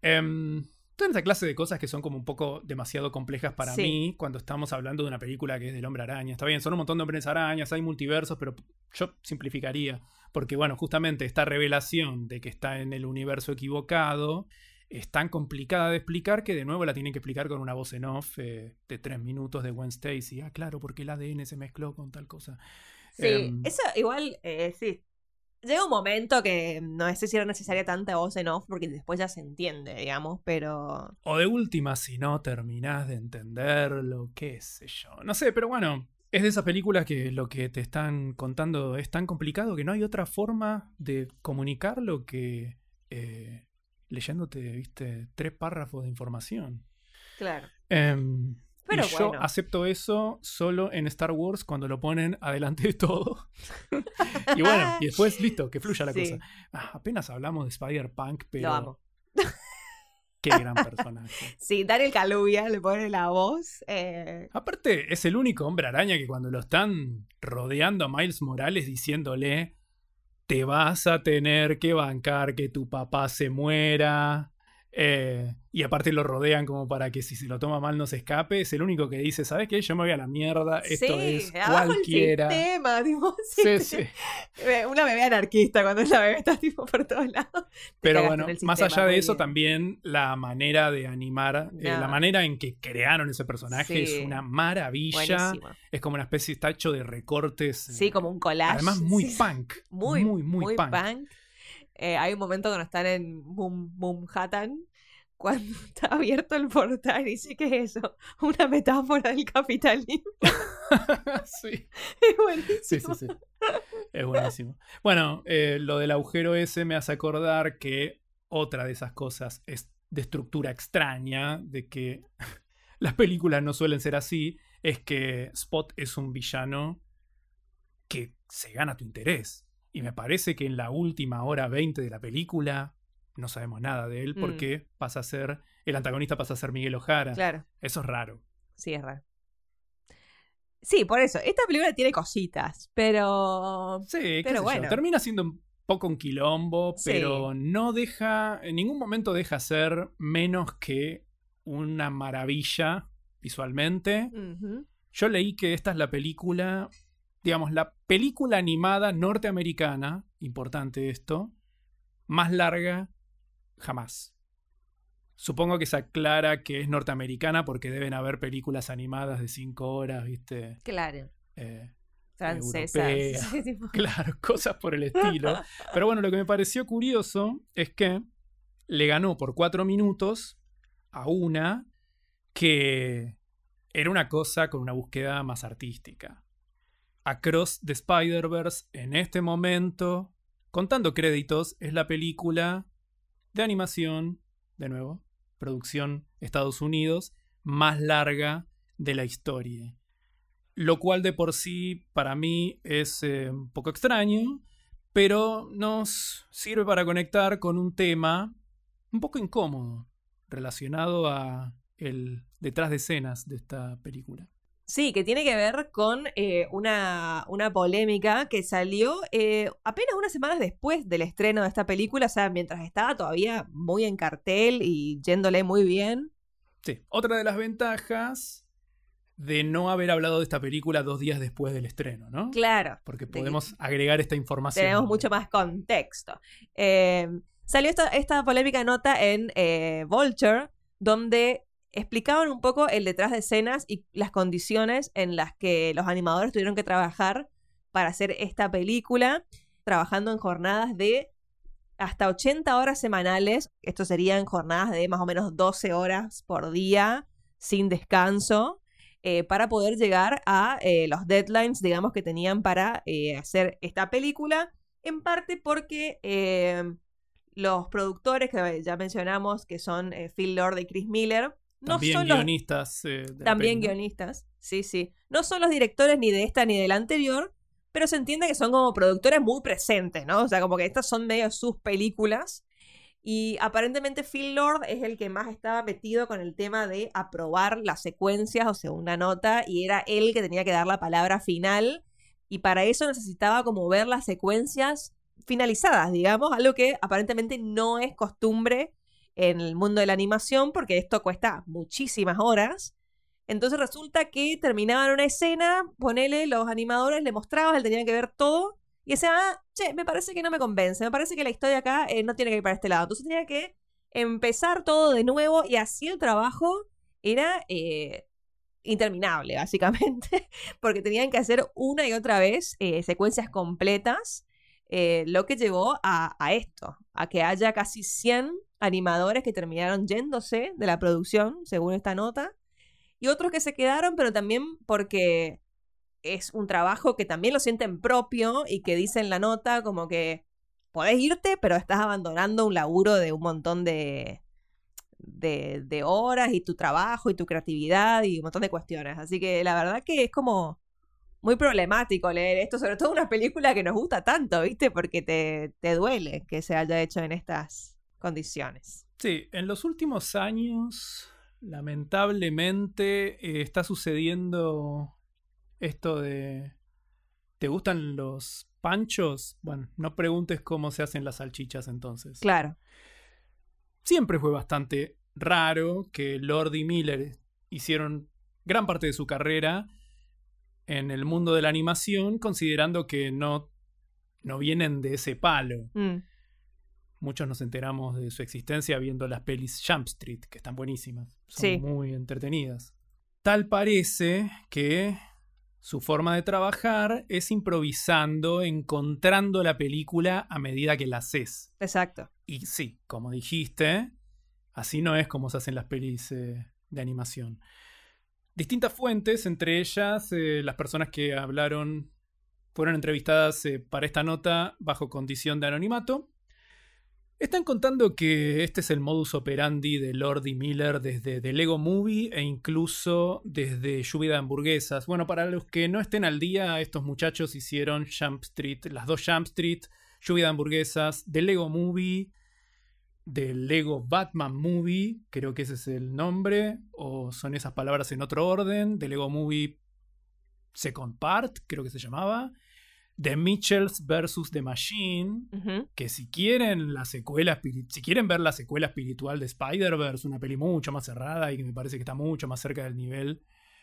Toda esa clase de cosas que son como un poco demasiado complejas para mí cuando estamos hablando de una película que es del hombre araña. Está bien, son un montón de hombres arañas, hay multiversos, pero yo simplificaría. Porque bueno, justamente esta revelación de que está en el universo equivocado es tan complicada de explicar que de nuevo la tienen que explicar con una voz en off de 3 minutos de Gwen Stacy. Ah, claro, porque el ADN se mezcló con tal cosa. Sí, eso igual, sí. Llega un momento que no sé si era necesaria tanta voz en off porque después ya se entiende, digamos, pero... O de última, si no terminás de entenderlo, qué sé yo. No sé, pero bueno, es de esas películas que lo que te están contando es tan complicado que no hay otra forma de comunicarlo que leyéndote, viste, 3 párrafos de información. Claro. Pero y yo acepto eso solo en Star Wars cuando lo ponen adelante de todo. Y bueno, y después, listo, que fluya la cosa. Apenas hablamos de Spider-Punk, pero... Lo amo. Qué gran personaje. Sí, Daniel Kaluuya le pone la voz. Aparte, es el único hombre araña que cuando lo están rodeando a Miles Morales diciéndole te vas a tener que bancar que tu papá se muera... y aparte lo rodean como para que si se lo toma mal no se escape. Es el único que dice, ¿sabes qué? Yo me voy a la mierda. Esto es cualquiera. El sistema, tipo, Sí. Una bebé anarquista cuando la bebé está tipo por todos lados. Pero bueno, más allá de eso también la manera de animar, la manera en que crearon ese personaje es una maravilla. Buenísimo. Es como una especie, está hecho de recortes. Sí, como un collage. Además muy punk. Muy punk. Hay un momento cuando están en Manhattan, cuando está abierto el portal y dice que es eso, una metáfora del capitalismo. Sí. Es buenísimo. Sí. Es buenísimo. Bueno, lo del agujero ese me hace acordar que otra de esas cosas es de estructura extraña, de que las películas no suelen ser así, es que Spot es un villano que se gana tu interés. Y me parece que en la última hora 20 de la película no sabemos nada de él porque el antagonista pasa a ser Miguel O'Hara. Claro. Eso es raro. Sí, es raro. Sí, por eso. Esta película tiene cositas, pero... Sí, pero bueno. Termina siendo un poco un quilombo, pero no deja... En ningún momento deja ser menos que una maravilla visualmente. Uh-huh. Yo leí que esta es la película... Digamos, la película animada norteamericana, importante esto, más larga jamás. Supongo que se aclara que es norteamericana porque deben haber películas animadas de 5 horas, ¿viste? Claro. Francesas. Claro, cosas por el estilo. Pero bueno, lo que me pareció curioso es que le ganó por 4 minutos a una que era una cosa con una búsqueda más artística. Across the Spider-Verse, en este momento, contando créditos, es la película de animación, de nuevo, producción Estados Unidos, más larga de la historia. Lo cual de por sí, para mí, es un poco extraño, pero nos sirve para conectar con un tema un poco incómodo relacionado a el detrás de escenas de esta película. Sí, que tiene que ver con una polémica que salió apenas unas semanas después del estreno de esta película, o sea, mientras estaba todavía muy en cartel y yéndole muy bien. Sí, otra de las ventajas de no haber hablado de esta película 2 días después del estreno, ¿no? Claro. Porque podemos agregar esta información. Tenemos mucho más contexto. Salió esta polémica nota en Vulture, donde explicaban un poco el detrás de escenas y las condiciones en las que los animadores tuvieron que trabajar para hacer esta película, trabajando en jornadas de hasta 80 horas semanales. Esto serían jornadas de más o menos 12 horas por día, sin descanso, para poder llegar a los deadlines, digamos, que tenían para hacer esta película, en parte porque los productores que ya mencionamos, que son Phil Lord y Chris Miller, también no son guionistas. también guionistas, sí, sí. No son los directores ni de esta ni de la anterior, pero se entiende que son como productores muy presentes, ¿no? O sea, como que estas son medio sus películas. Y aparentemente Phil Lord es el que más estaba metido con el tema de aprobar las secuencias, o sea, una nota, y era él que tenía que dar la palabra final. Y para eso necesitaba como ver las secuencias finalizadas, digamos, algo que aparentemente no es costumbre en el mundo de la animación, porque esto cuesta muchísimas horas. Entonces resulta que terminaban una escena, ponele, los animadores le mostraban, él tenía que ver todo, y decía, che, me parece que no me convence, me parece que la historia acá no tiene que ir para este lado. Entonces tenía que empezar todo de nuevo, y así el trabajo era interminable, básicamente, porque tenían que hacer una y otra vez secuencias completas, lo que llevó a esto, a que haya casi 100 animadores que terminaron yéndose de la producción, según esta nota, y otros que se quedaron, pero también porque es un trabajo que también lo sienten propio y que dice en la nota como que podés irte, pero estás abandonando un laburo de un montón de horas y tu trabajo y tu creatividad y un montón de cuestiones. Así que la verdad que es como muy problemático leer esto, sobre todo una película que nos gusta tanto, ¿viste? Porque te duele que se haya hecho en estas condiciones. Sí, en los últimos años, lamentablemente, está sucediendo esto de... ¿Te gustan los panchos? Bueno, no preguntes cómo se hacen las salchichas entonces. Claro. Siempre fue bastante raro que Lord y Miller hicieron gran parte de su carrera en el mundo de la animación, considerando que no vienen de ese palo. Muchos nos enteramos de su existencia viendo las pelis Jump Street, que están buenísimas. Son muy entretenidas. Tal parece que su forma de trabajar es improvisando, encontrando la película a medida que la haces. Exacto. Y sí, como dijiste, así no es como se hacen las pelis de animación. Distintas fuentes, entre ellas las personas que hablaron, fueron entrevistadas para esta nota bajo condición de anonimato. Están contando que este es el modus operandi de Lord y Miller desde The Lego Movie e incluso desde Lluvia de Hamburguesas. Bueno, para los que no estén al día, estos muchachos hicieron Jump Street, las dos Jump Street, Lluvia de Hamburguesas, The Lego Movie, The Lego Batman Movie, creo que ese es el nombre, o son esas palabras en otro orden, The Lego Movie Second Part, creo que se llamaba. The Mitchells vs. The Machine, que si quieren si quieren ver la secuela espiritual de Spider-Verse, una peli mucho más cerrada y que me parece que está mucho más cerca del nivel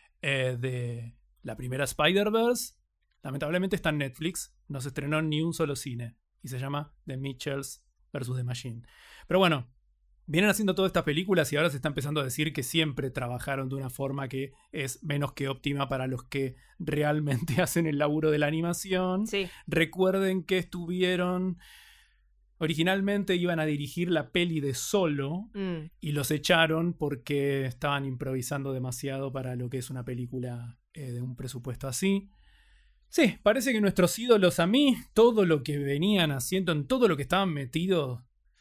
de la primera Spider-Verse, lamentablemente está en Netflix, no se estrenó en ni un solo cine y se llama The Mitchells vs. The Machine. Pero bueno, vienen haciendo todas estas películas y ahora se está empezando a decir que siempre trabajaron de una forma que es menos que óptima para los que realmente hacen el laburo de la animación. Sí. Recuerden que estuvieron Originalmente iban a dirigir la peli de Solo y los echaron porque estaban improvisando demasiado para lo que es una película de un presupuesto así. Sí, parece que nuestros ídolos, a mí, todo lo que venían haciendo, en todo lo que estaban metidos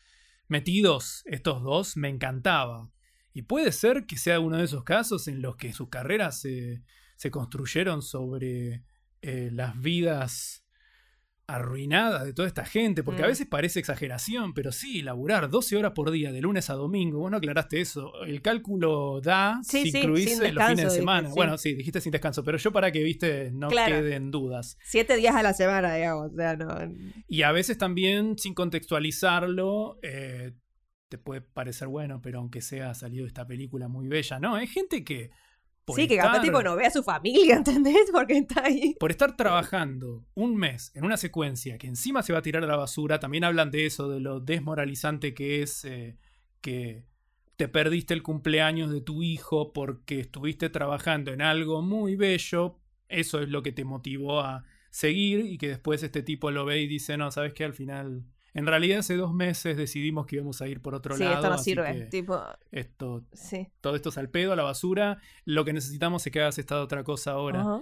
estos dos, me encantaba. Y puede ser que sea uno de esos casos en los que sus carreras se construyeron sobre las vidas arruinada de toda esta gente, porque a veces parece exageración, pero sí, laburar 12 horas por día de lunes a domingo, vos no aclaraste eso, el cálculo da si incluís los fines de semana. Sí. Bueno, sí, dijiste sin descanso, pero yo para que, viste, no queden dudas. 7 días a la semana, digamos, o sea, no. Y a veces también, sin contextualizarlo, te puede parecer bueno, pero aunque sea salido de esta película muy bella, ¿no? Hay gente que sí, que capaz tipo no ve a su familia, ¿entendés? Porque está ahí. Por estar trabajando un mes en una secuencia que encima se va a tirar a la basura, también hablan de eso, de lo desmoralizante que es que te perdiste el cumpleaños de tu hijo porque estuviste trabajando en algo muy bello. Eso es lo que te motivó a seguir y que después este tipo lo ve y dice, no, ¿sabes qué? Al final... En realidad hace 2 meses decidimos que íbamos a ir por otro lado. Sí, esto no así sirve. Tipo... Todo esto es al pedo, a la basura. Lo que necesitamos es que hagas esta otra cosa ahora.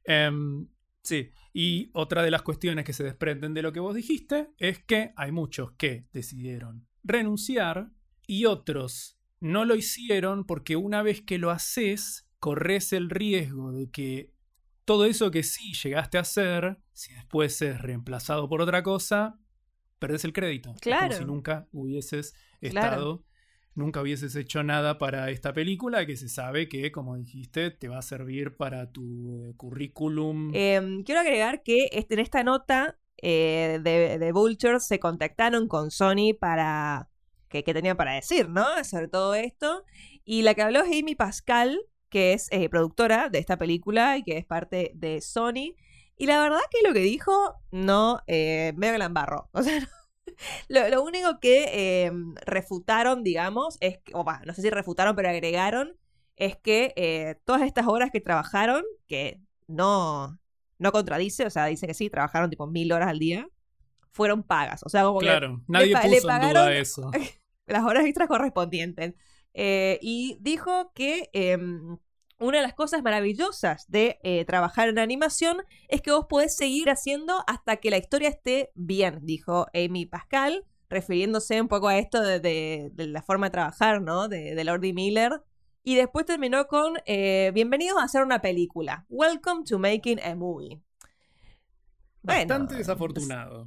Sí, y otra de las cuestiones que se desprenden de lo que vos dijiste es que hay muchos que decidieron renunciar y otros no lo hicieron porque una vez que lo haces, corres el riesgo de que todo eso que sí llegaste a hacer, si después es reemplazado por otra cosa... perdés el crédito. Claro. Es como si nunca hubieses estado, nunca hubieses hecho nada para esta película que se sabe que, como dijiste, te va a servir para tu currículum. Quiero agregar que en esta nota de Vulture se contactaron con Sony para... ¿Qué tenían para decir, no? Sobre todo esto. Y la que habló es Amy Pascal, que es productora de esta película y que es parte de Sony. Y la verdad que lo que dijo, no, medio que la embarró. O sea, lo único que refutaron, digamos, es que, no sé si refutaron, pero agregaron, es que todas estas horas que trabajaron, que no contradice, o sea, dice que sí, trabajaron tipo 1000 horas al día, fueron pagas. O sea, como claro, que nadie puso le en pagaron duda eso. Las horas extras correspondientes. Y dijo que... una de las cosas maravillosas de trabajar en animación es que vos podés seguir haciendo hasta que la historia esté bien, dijo Amy Pascal, refiriéndose un poco a esto de la forma de trabajar, ¿no? De Lord Miller. Y después terminó con bienvenidos a hacer una película. Welcome to making a movie. Bastante desafortunado.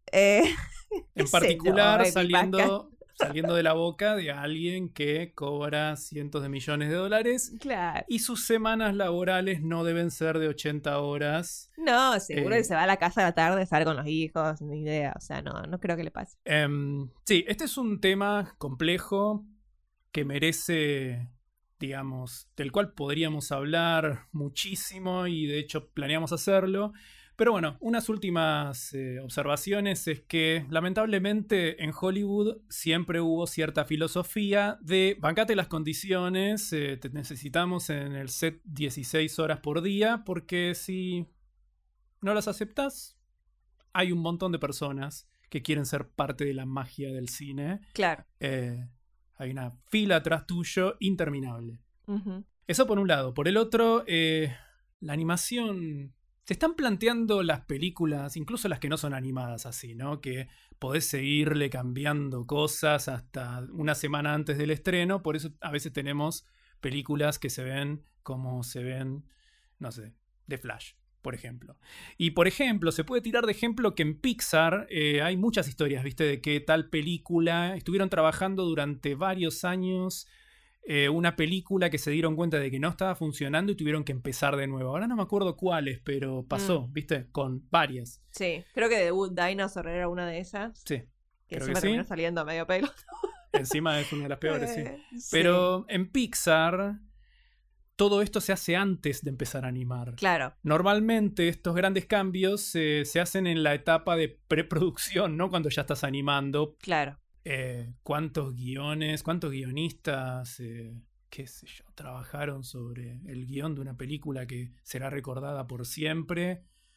En yo, particular, saliendo de la boca de alguien que cobra cientos de millones de dólares. Claro. Y sus semanas laborales no deben ser de 80 horas. No, seguro que se va a la casa a la tarde a estar con los hijos, ni idea. O sea, no creo que le pase. Sí, este es un tema complejo que merece, digamos, del cual podríamos hablar muchísimo y de hecho planeamos hacerlo. Pero bueno, unas últimas observaciones es que lamentablemente en Hollywood siempre hubo cierta filosofía de bancate las condiciones, te necesitamos en el set 16 horas por día, porque si no las aceptás, hay un montón de personas que quieren ser parte de la magia del cine. Claro. Hay una fila atrás tuyo interminable. Uh-huh. Eso por un lado. Por el otro, la animación... Se están planteando las películas, incluso las que no son animadas así, ¿no? Que podés seguirle cambiando cosas hasta una semana antes del estreno. Por eso a veces tenemos películas que se ven como se ven, no sé, de Flash, por ejemplo. Y por ejemplo, se puede tirar de ejemplo que en Pixar hay muchas historias, ¿viste? De que tal película estuvieron trabajando durante varios años... una película que se dieron cuenta de que no estaba funcionando y tuvieron que empezar de nuevo. Ahora no me acuerdo cuáles, pero pasó, ¿viste? Con varias. Sí, creo que The Wood Dinosaur era una de esas. Sí. Que encima terminó saliendo a medio pelo. Encima es una de las peores, sí. Pero en Pixar todo esto se hace antes de empezar a animar. Claro. Normalmente estos grandes cambios se hacen en la etapa de preproducción, ¿no? Cuando ya estás animando. Claro. ¿Cuántos guiones, cuántos guionistas, qué sé yo, trabajaron sobre el guión de una película que será recordada por siempre?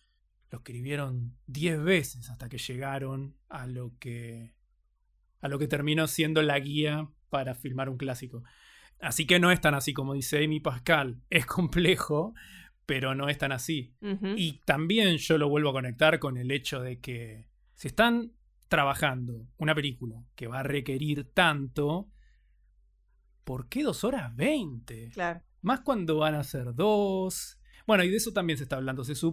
lo escribieron 10 veces hasta que llegaron a lo que terminó siendo la guía para filmar un clásico. Así que no es tan así como dice Amy Pascal. Es complejo, pero no es tan así. Ujú. Y también yo lo vuelvo a conectar con el hecho de que si están trabajando una película que va a requerir tanto, ¿por qué 2 horas 20? Claro. Más cuando van a ser 2. Bueno, y de eso también se está hablando. Se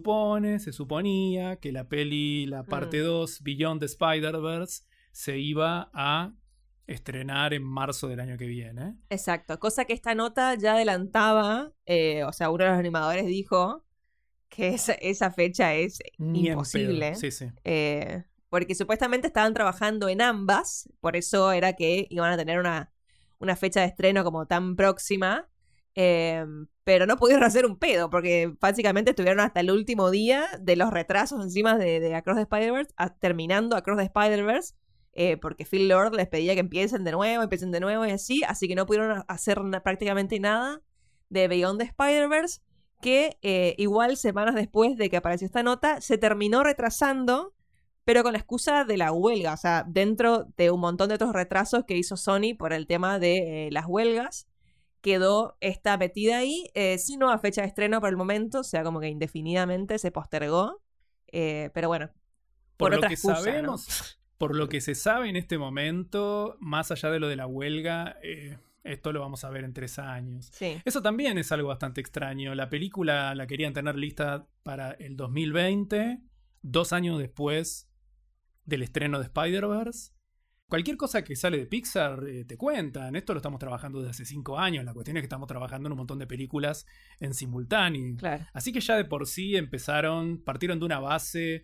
suponía que la peli, la parte 2, Beyond the Spider-Verse, se iba a estrenar en marzo del año que viene. Exacto, cosa que esta nota ya adelantaba, o sea, uno de los animadores dijo que esa fecha es Ni en imposible. pedo. Sí, sí. Porque supuestamente estaban trabajando en ambas, por eso era que iban a tener una fecha de estreno como tan próxima, pero no pudieron hacer un pedo, porque básicamente estuvieron hasta el último día de los retrasos encima de Across the Spider-Verse, terminando Across the Spider-Verse, porque Phil Lord les pedía que empiecen de nuevo y así que no pudieron hacer prácticamente nada de Beyond the Spider-Verse, que igual semanas después de que apareció esta nota, se terminó retrasando, pero con la excusa de la huelga, o sea, dentro de un montón de otros retrasos que hizo Sony por el tema de las huelgas, quedó esta metida ahí, sin nueva fecha de estreno por el momento, o sea, como que indefinidamente se postergó, pero bueno, Por lo otra que excusa, sabemos, ¿no? por lo que se sabe en este momento, más allá de lo de la huelga, esto lo vamos a ver en 3 años. Sí. Eso también es algo bastante extraño. La película la querían tener lista para el 2020, 2 años después del estreno de Spider-Verse. Cualquier cosa que sale de Pixar te cuentan. Esto lo estamos trabajando desde hace 5 años. La cuestión es que estamos trabajando en un montón de películas en simultáneo. Claro. Así que ya de por sí partieron de una base.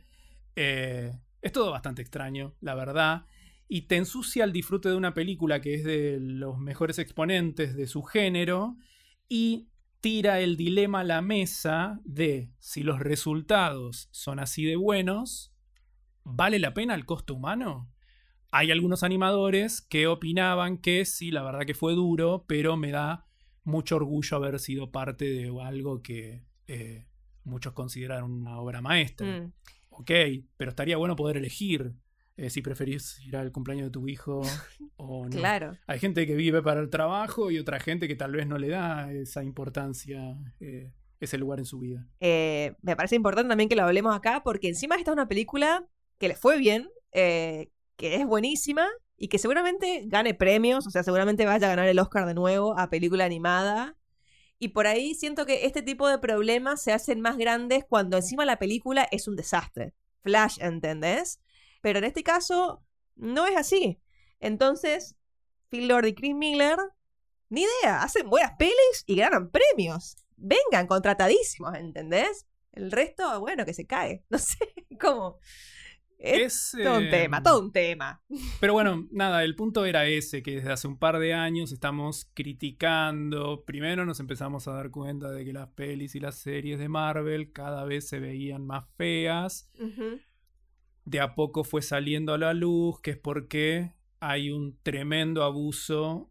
Es todo bastante extraño, la verdad. Y te ensucia el disfrute de una película que es de los mejores exponentes de su género y tira el dilema a la mesa de si los resultados son así de buenos, ¿vale la pena el costo humano? Hay algunos animadores que opinaban que sí, la verdad que fue duro, pero me da mucho orgullo haber sido parte de algo que muchos consideraron una obra maestra. Ok, pero estaría bueno poder elegir si preferís ir al cumpleaños de tu hijo o no. Claro. Hay gente que vive para el trabajo y otra gente que tal vez no le da esa importancia, ese lugar en su vida. Me parece importante también que lo hablemos acá, porque encima esta es una película que le fue bien, que es buenísima y que seguramente gane premios, o sea, seguramente vaya a ganar el Oscar de nuevo a película animada. Y por ahí siento que este tipo de problemas se hacen más grandes cuando encima la película es un desastre. Flash, ¿entendés? Pero en este caso no es así. Entonces, Phil Lord y Chris Miller, ni idea, hacen buenas pelis y ganan premios. Vengan, contratadísimos, ¿entendés? El resto, bueno, que se cae. No sé cómo. Es todo un tema. Pero bueno, nada, el punto era ese, que desde hace un par de años estamos criticando. Primero nos empezamos a dar cuenta de que las pelis y las series de Marvel cada vez se veían más feas. Uh-huh. De a poco fue saliendo a la luz, que es porque hay un tremendo abuso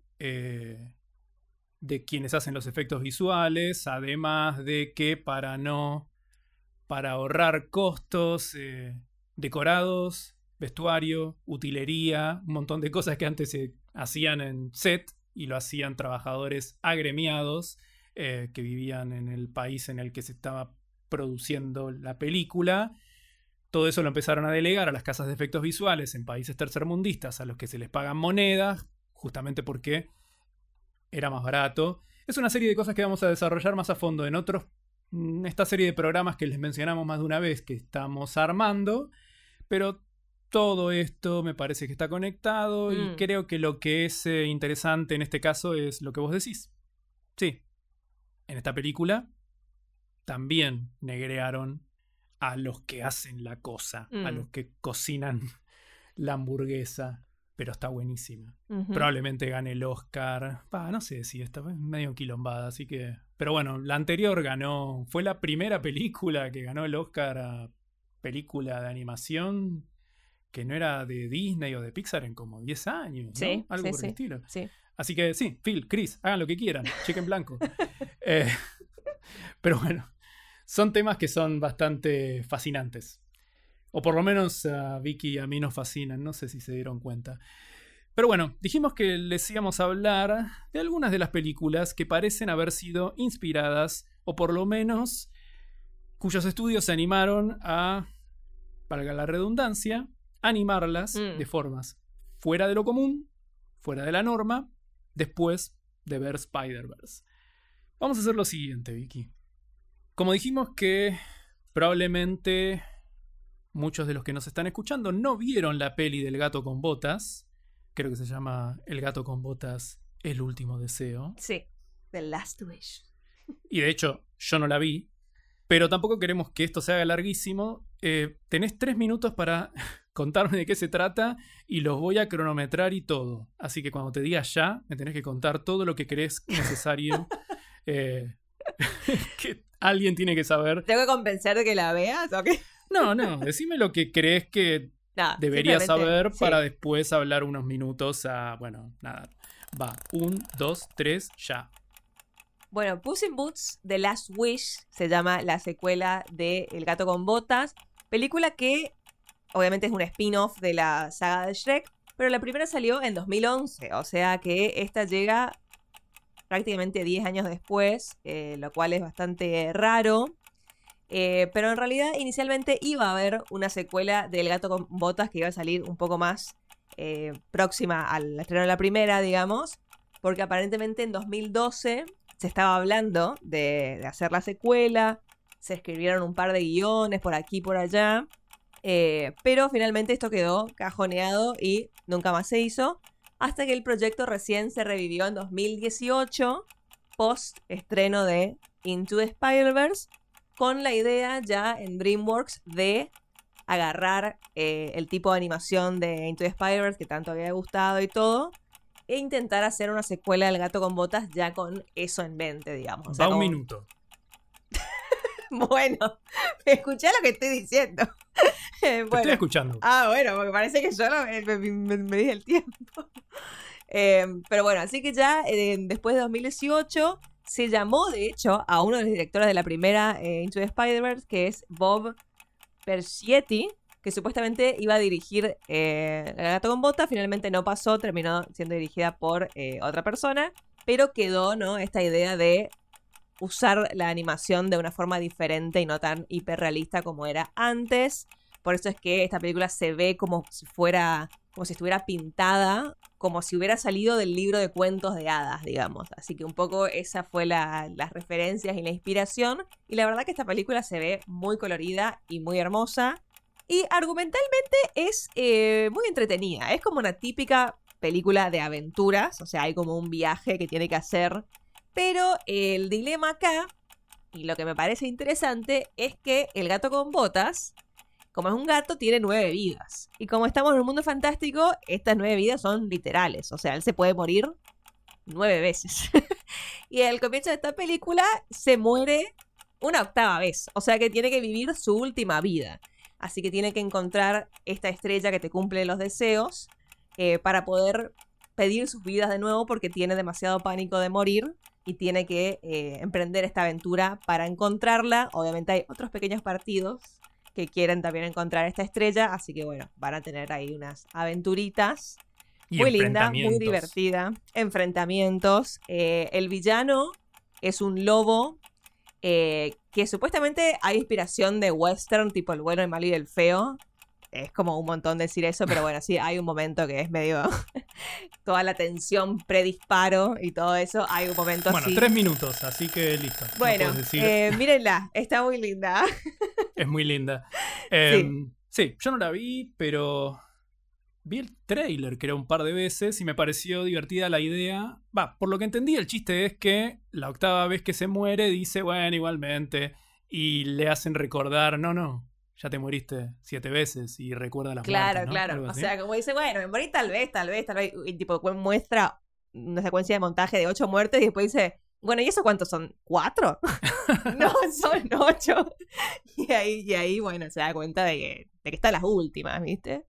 de quienes hacen los efectos visuales, además de que para ahorrar costos, decorados, vestuario, utilería, un montón de cosas que antes se hacían en set y lo hacían trabajadores agremiados que vivían en el país en el que se estaba produciendo la película. Todo eso lo empezaron a delegar a las casas de efectos visuales en países tercermundistas a los que se les pagan monedas, justamente porque era más barato. Es una serie de cosas que vamos a desarrollar más a fondo en esta serie de programas que les mencionamos más de una vez que estamos armando, pero todo esto me parece que está conectado y creo que lo que es interesante en este caso es lo que vos decís. Sí, en esta película también negrearon a los que hacen la cosa, a los que cocinan la hamburguesa, pero está buenísima. Uh-huh. Probablemente gane el Oscar. No sé si esta es medio quilombada, así que... Pero bueno, la anterior fue la primera película que ganó el Oscar a película de animación que no era de Disney o de Pixar en como 10 años, ¿no? Sí, algo sí, por el estilo. Sí. Así que sí, Phil, Chris, hagan lo que quieran, cheque en blanco. Pero bueno, Son temas que son bastante fascinantes. O por lo menos a Vicky y a mí nos fascinan, no sé si se dieron cuenta. Pero bueno, dijimos que les íbamos a hablar de algunas de las películas que parecen haber sido inspiradas, o por lo menos cuyos estudios se animaron a, valga la redundancia, animarlas de formas fuera de lo común, fuera de la norma, después de ver Spider-Verse. Vamos a hacer lo siguiente, Vicky. Como dijimos que probablemente muchos de los que nos están escuchando no vieron la peli del gato con botas. Creo que se llama El gato con botas, el último deseo. Sí, The Last Wish. Y de hecho, yo no la vi. Pero tampoco queremos que esto se haga larguísimo. Tenés 3 minutos para contarme de qué se trata y los voy a cronometrar y todo. Así que cuando te diga ya, me tenés que contar todo lo que crees necesario que alguien tiene que saber. ¿Tengo que convencer de que la veas o qué? No, decime lo que crees que deberías saber para después hablar unos minutos a... Bueno, nada. Va, 1, 2, 3, ya. Bueno, Puss in Boots, The Last Wish, se llama la secuela de El gato con botas. Película que obviamente es un spin-off de la saga de Shrek, pero la primera salió en 2011, o sea que esta llega prácticamente 10 años después, lo cual es bastante raro. Pero en realidad inicialmente iba a haber una secuela del gato con botas que iba a salir un poco más próxima al estreno de la primera, digamos, porque aparentemente en 2012 se estaba hablando de hacer la secuela, se escribieron un par de guiones por aquí y por allá, pero finalmente esto quedó cajoneado y nunca más se hizo, hasta que el proyecto recién se revivió en 2018, post estreno de Into the Spider-Verse, con la idea ya en DreamWorks de agarrar el tipo de animación de Into the Spider-Verse que tanto había gustado y todo, e intentar hacer una secuela del gato con botas ya con eso en mente, digamos. O sea, va un como... minuto. Bueno, escuché lo que estoy diciendo. Bueno. Te estoy escuchando. Bueno, porque parece que yo me di el tiempo. Pero bueno, así que ya después de 2018 se llamó, de hecho, a uno de los directores de la primera Into the Spider-Verse, que es Bob Persichetti, que supuestamente iba a dirigir El gato con botas. Finalmente no pasó, terminó siendo dirigida por otra persona, pero quedó, ¿no?, esta idea de usar la animación de una forma diferente y no tan hiperrealista como era antes. Por eso es que esta película se ve como si estuviera pintada, como si hubiera salido del libro de cuentos de hadas, digamos. Así que un poco esa fue las referencias y la inspiración. Y la verdad que esta película se ve muy colorida y muy hermosa. Y argumentalmente es muy entretenida. Es como una típica película de aventuras. O sea, hay como un viaje que tiene que hacer. Pero el dilema acá, y lo que me parece interesante, es que el gato con botas, como es un gato, tiene 9 vidas. Y como estamos en un mundo fantástico, estas 9 vidas son literales. O sea, él se puede morir 9 veces. Y al comienzo de esta película se muere una 8ª vez. O sea que tiene que vivir su última vida. Así que tiene que encontrar esta estrella que te cumple los deseos para poder pedir sus vidas de nuevo, porque tiene demasiado pánico de morir y tiene que emprender esta aventura para encontrarla. Obviamente hay otros pequeños partidos que quieren también encontrar esta estrella, así que bueno, van a tener ahí unas aventuritas y muy linda, muy divertida, enfrentamientos. El villano es un lobo que supuestamente hay inspiración de western, tipo El bueno, el malo y el feo. Es como un montón decir eso, pero bueno, sí, hay un momento que es medio toda la tensión predisparo y todo eso, hay un momento así. Bueno, 3 minutos, así que listo. Bueno, no mírenla, está muy linda. Es muy linda. Sí, yo no la vi, pero vi el tráiler, que era un par de veces, y me pareció divertida la idea. Por lo que entendí, el chiste es que la 8ª vez que se muere dice, bueno, igualmente, y le hacen recordar, no, ya te moriste 7 veces y recuerda las muertes, ¿no? Claro. O sea, como dice, bueno, me morí tal vez. Y tipo, muestra una secuencia de montaje de 8 muertes y después dice, bueno, ¿y eso cuántos son? ¿4? No, son 8. Y ahí, bueno, se da cuenta de que están las últimas, ¿viste?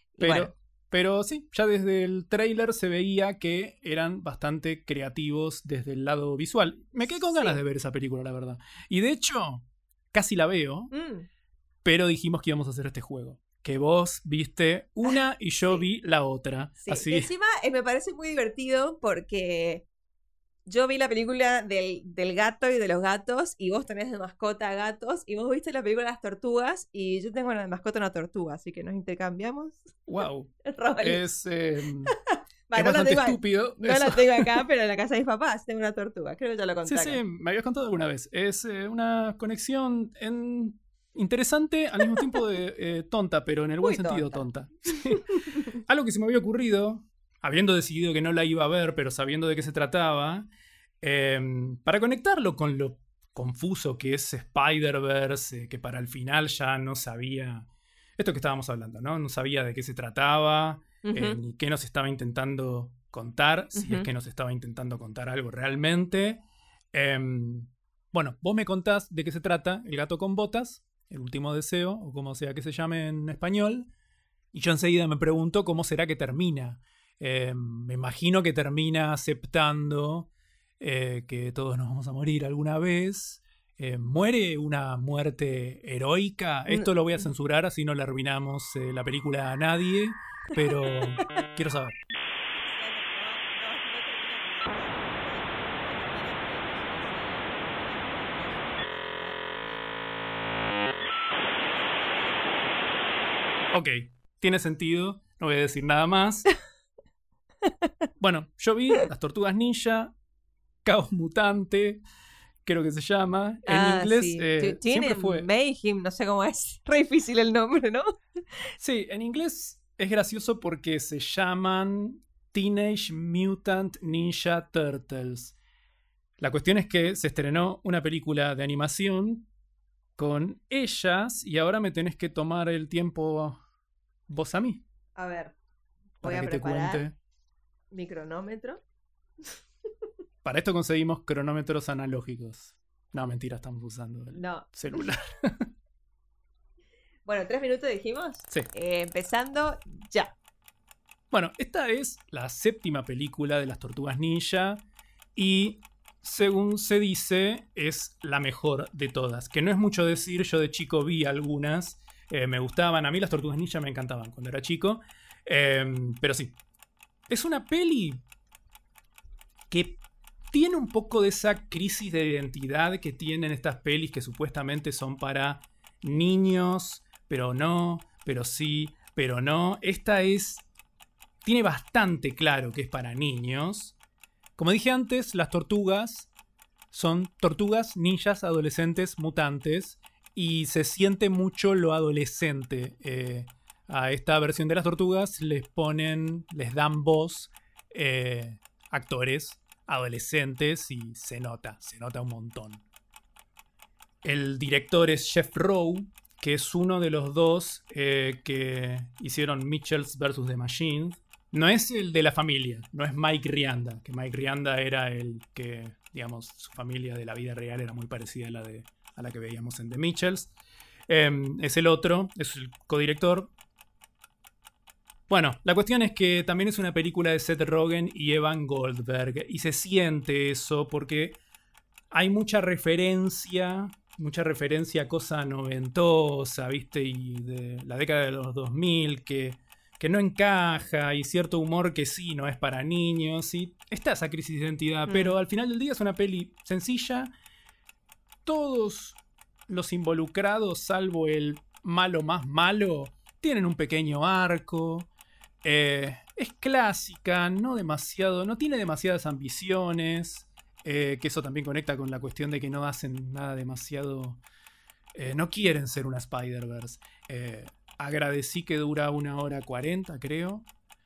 Pero sí, ya desde el tráiler se veía que eran bastante creativos desde el lado visual. Me quedé con ganas de ver esa película, la verdad. Y de hecho, casi la veo, pero dijimos que íbamos a hacer este juego. Que vos viste una y yo vi la otra. Sí. Así. Encima me parece muy divertido porque yo vi la película del gato y de los gatos y vos tenés de mascota gatos y vos viste la película de las tortugas y yo tengo de mascota una tortuga, así que nos intercambiamos. Wow. Roles. Es Bueno, bastante estúpido. No la tengo acá, pero en la casa de mis papás tengo una tortuga. Creo que ya lo conté. Sí, me habías contado alguna vez. Es una conexión interesante, al mismo tiempo de tonta, pero en el buen sentido tonta. Sí. Algo que se me había ocurrido, habiendo decidido que no la iba a ver, pero sabiendo de qué se trataba, para conectarlo con lo confuso que es Spider-Verse, que para el final ya no sabía... Esto que estábamos hablando, ¿no? No sabía de qué se trataba, ni qué nos estaba intentando contar, si es que nos estaba intentando contar algo realmente. Bueno, vos me contás de qué se trata El gato con botas, El último deseo, o como sea que se llame en español, y yo enseguida me pregunto cómo será que termina. Me imagino que termina aceptando que todos nos vamos a morir alguna vez. ¿Muere una muerte heroica? Esto lo voy a censurar, así no le arruinamos la película a nadie, pero quiero saber. Ok, tiene sentido, no voy a decir nada más. Bueno, yo vi Las Tortugas Ninja, Caos Mutante, creo que se llama. En inglés sí. siempre fue... Mayhem, no sé cómo es. Re difícil el nombre, ¿no? Sí, en inglés es gracioso porque se llaman Teenage Mutant Ninja Turtles. La cuestión es que se estrenó una película de animación con ellas y ahora me tenés que tomar el tiempo vos a mí. A ver, voy para a que te preparar cuente. mi cronómetro. Para esto conseguimos cronómetros analógicos. No, mentira, estamos usando el celular. Bueno, 3 minutos dijimos. Sí. Empezando ya. Bueno, esta es la 7ª película de las Tortugas Ninja y, según se dice, es la mejor de todas. Que no es mucho decir, yo de chico vi algunas, me gustaban. A mí las Tortugas Ninja me encantaban cuando era chico. Pero sí, es una peli que tiene un poco de esa crisis de identidad que tienen estas pelis que supuestamente son para niños, pero no, pero sí, pero no. Esta tiene bastante claro que es para niños. Como dije antes, las tortugas son tortugas ninjas adolescentes mutantes y se siente mucho lo adolescente. A esta versión de las tortugas les dan voz actores adolescentes y se nota un montón. El director es Jeff Rowe, que es uno de los dos que hicieron Mitchells vs. The Machines. No es el de la familia, no es Mike Rianda, que Mike Rianda era el que, digamos, su familia de la vida real era muy parecida a la que veíamos en The Mitchells. Es el otro, es el codirector. Bueno, la cuestión es que también es una película de Seth Rogen y Evan Goldberg, y se siente eso porque hay mucha referencia a cosa noventosa, ¿viste? Y de la década de los 2000 que no encaja, y cierto humor que sí, no es para niños, y está esa crisis de identidad, pero al final del día es una peli sencilla. Todos los involucrados, salvo el malo más malo, tienen un pequeño arco. Es clásica, no tiene demasiadas ambiciones, que eso también conecta con la cuestión de que no hacen nada demasiado... no quieren ser una Spider-Verse. Agradecí que dura 1 hora 40, creo.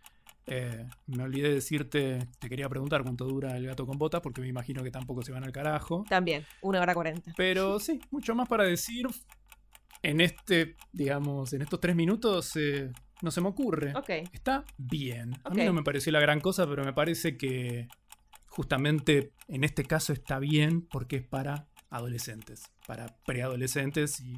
Me olvidé de decirte, te quería preguntar cuánto dura El gato con botas, porque me imagino que tampoco se van al carajo. También, 1 hora 40. Pero sí, mucho más para decir. En estos 3 minutos no se me ocurre. Okay. Está bien. A Okay. mí no me pareció la gran cosa, pero me parece que justamente en este caso está bien porque es para adolescentes, para preadolescentes, y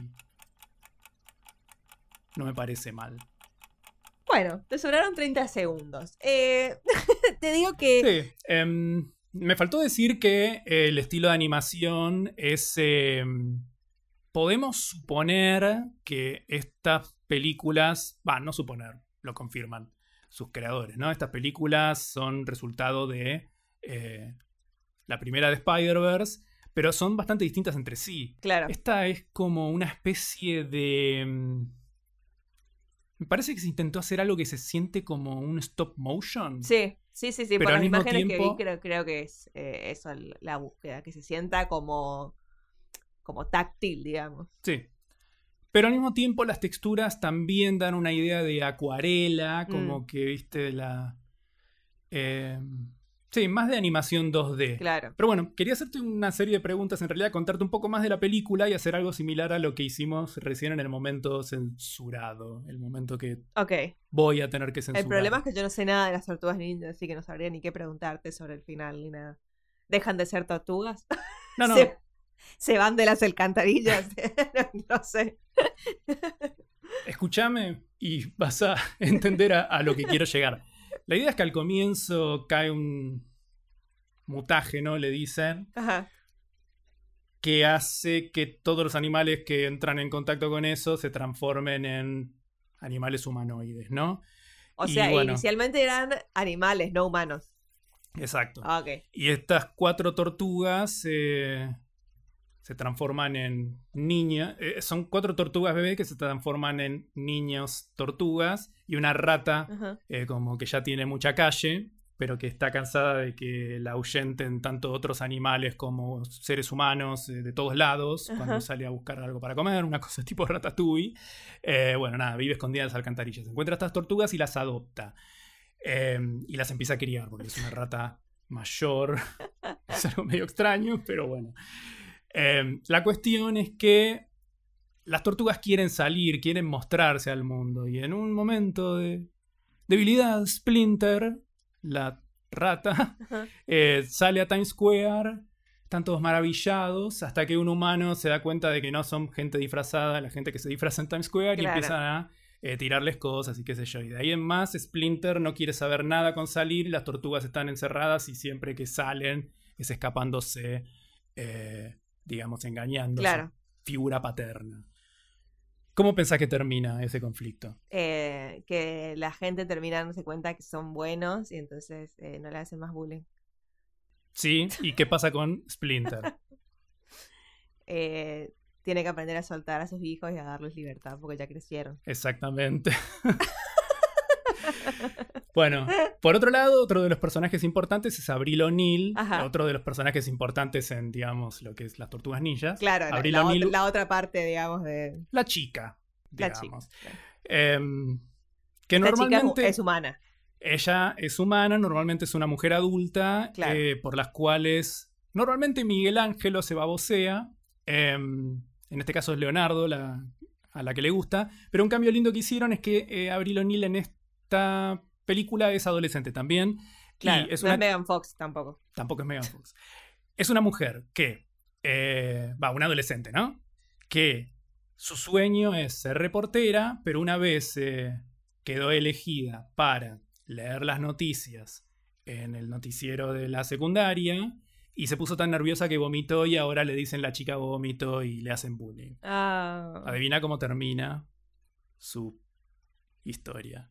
no me parece mal. Bueno, te sobraron 30 segundos. Te digo que... Sí. Me faltó decir que el estilo de animación es podemos suponer que estas películas, no suponer, lo confirman sus creadores, ¿no? Estas películas son resultado de la primera de Spider-Verse, pero son bastante distintas entre sí. Claro. Esta es como una especie de... me parece que se intentó hacer algo que se siente como un stop motion. Sí. Pero Por al las mismo imágenes tiempo- que vi, creo que es eso la búsqueda, que se sienta como táctil, digamos. Sí. Pero al mismo tiempo las texturas también dan una idea de acuarela, como que, viste, sí, más de animación 2D. Claro. Pero bueno, quería hacerte una serie de preguntas, en realidad contarte un poco más de la película y hacer algo similar a lo que hicimos recién en el momento censurado, el momento que Ok. voy a tener que censurar. El problema es que yo no sé nada de las tortugas ninja, así que no sabría ni qué preguntarte sobre el final ni nada. ¿Dejan de ser tortugas? No, no, ¿Se van de las alcantarillas? No sé. escúchame y vas a entender a lo que quiero llegar. La idea es que al comienzo cae un mutaje, ¿no? Le dicen, Ajá. que hace que todos los animales que entran en contacto con eso se transformen en animales humanoides, ¿no? O Y sea, bueno, inicialmente eran animales, no humanos. exacto. Ok. Y estas 4 tortugas se transforman en niñas. Son 4 tortugas bebé que se transforman en niños tortugas. Y una rata Ajá. como que ya tiene mucha calle, pero que está cansada de que la ahuyenten tanto otros animales como seres humanos de todos lados, Ajá. cuando sale a buscar algo para comer, una cosa tipo Ratatouille. Bueno, nada, vive escondida en las alcantarillas. Encuentra estas tortugas y las adopta. Y las empieza a criar, porque es una rata mayor. Es algo medio extraño, pero bueno. La cuestión es que las tortugas quieren salir, quieren mostrarse al mundo. Y en un momento de debilidad, Splinter, la rata, Ajá. sale a Times Square. Están todos maravillados hasta que un humano se da cuenta de que no son gente disfrazada, la gente que se disfraza en Times Square, y Claro. empiezan a tirarles cosas y qué sé yo. Y de ahí en más, Splinter no quiere saber nada con salir, las tortugas están encerradas y siempre que salen es escapándose, digamos, engañando a Claro. su figura paterna. ¿Cómo pensás que termina ese conflicto? Que la gente termina dándose cuenta que son buenos y entonces no le hacen más bullying. ¿Sí? ¿Y qué pasa con Splinter? Tiene que aprender a soltar a sus hijos y a darles libertad porque ya crecieron. Exactamente. Bueno, por otro lado, otro de los personajes importantes es Avril O'Neil. Ajá. Otro de los personajes importantes en, digamos, lo que es las Tortugas Ninjas. Claro, Avril O'Neil, la otra parte, digamos, de la chica, la chica. digamos. Claro. Que La chica normalmente es humana. ella es humana, normalmente es una mujer adulta, Claro. por las cuales normalmente Miguel Ángelo se babosea. En este caso es Leonardo a la que le gusta. Pero un cambio lindo que hicieron es que Avril O'Neil en esta película es adolescente también. Claro, Y es no una... es Megan Fox tampoco. Tampoco es Megan Fox. Es una mujer que... una adolescente, ¿no? Que su sueño es ser reportera, pero una vez quedó elegida para leer las noticias en el noticiero de la secundaria y se puso tan nerviosa que vomitó y ahora le dicen la chica vómito y le hacen bullying. Ah. Adivina cómo termina su historia.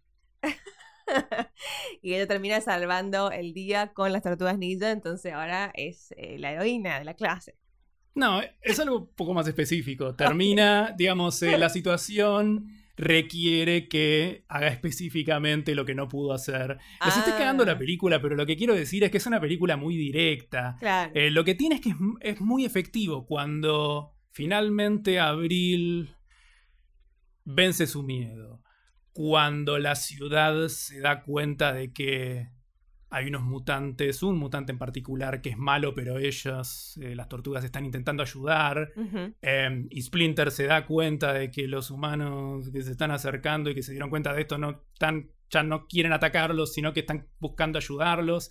Y ella termina salvando el día con las tortugas ninja, entonces ahora es la heroína de la clase. No, es algo un poco más específico. Termina, digamos, la situación requiere que haga específicamente lo que no pudo hacer. Les estoy cagando la película, pero lo que quiero decir es que es una película muy directa. Claro. Lo que tiene es que es muy efectivo cuando finalmente Avril vence su miedo. Cuando la ciudad se da cuenta de que hay unos mutantes, un mutante en particular que es malo, pero ellos, las tortugas, están intentando ayudar. Ujú. Y Splinter se da cuenta de que los humanos que se están acercando y que se dieron cuenta de esto ya no quieren atacarlos, sino que están buscando ayudarlos.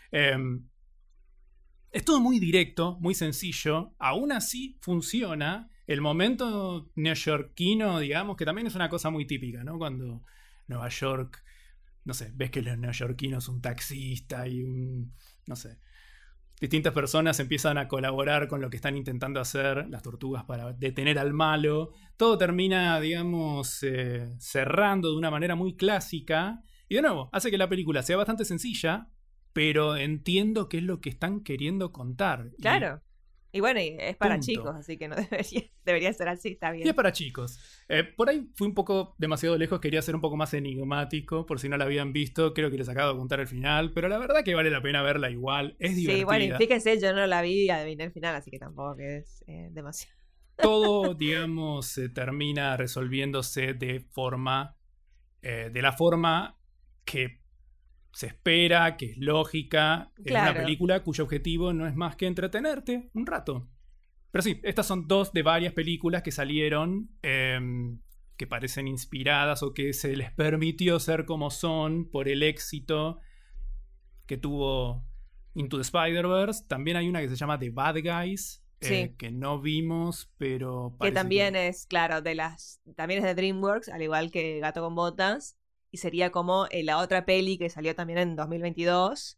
Es todo muy directo, muy sencillo. Aún así funciona. El momento neoyorquino, digamos, que también es una cosa muy típica, ¿no? Cuando Nueva York, no sé, ves que los neoyorquinos, un taxista y un, no sé, distintas personas empiezan a colaborar con lo que están intentando hacer las tortugas para detener al malo. Todo termina, digamos, cerrando de una manera muy clásica. Y de nuevo, hace que la película sea bastante sencilla, pero entiendo qué es lo que están queriendo contar. Claro. Y bueno, es para Punto. chicos, así que no debería ser así, está bien. Y es para chicos. Por ahí fui un poco demasiado lejos, quería ser un poco más enigmático, por si no la habían visto, creo que les acabo de contar el final, pero la verdad que vale la pena verla igual, es divertida. Sí, bueno, y fíjense, yo no la vi y adiviné el final, así que tampoco que es demasiado. Todo, digamos, se termina resolviéndose de la forma que se espera, que es lógica, Claro. en una película cuyo objetivo no es más que entretenerte un rato. Pero sí, estas son dos de varias películas que salieron, que parecen inspiradas o que se les permitió ser como son por el éxito que tuvo Into the Spider-Verse. También hay una que se llama The Bad Guys, Sí. que no vimos, pero Que parece también es, claro, también es de DreamWorks, al igual que Gato con Botas. Y sería como la otra peli que salió también en 2022,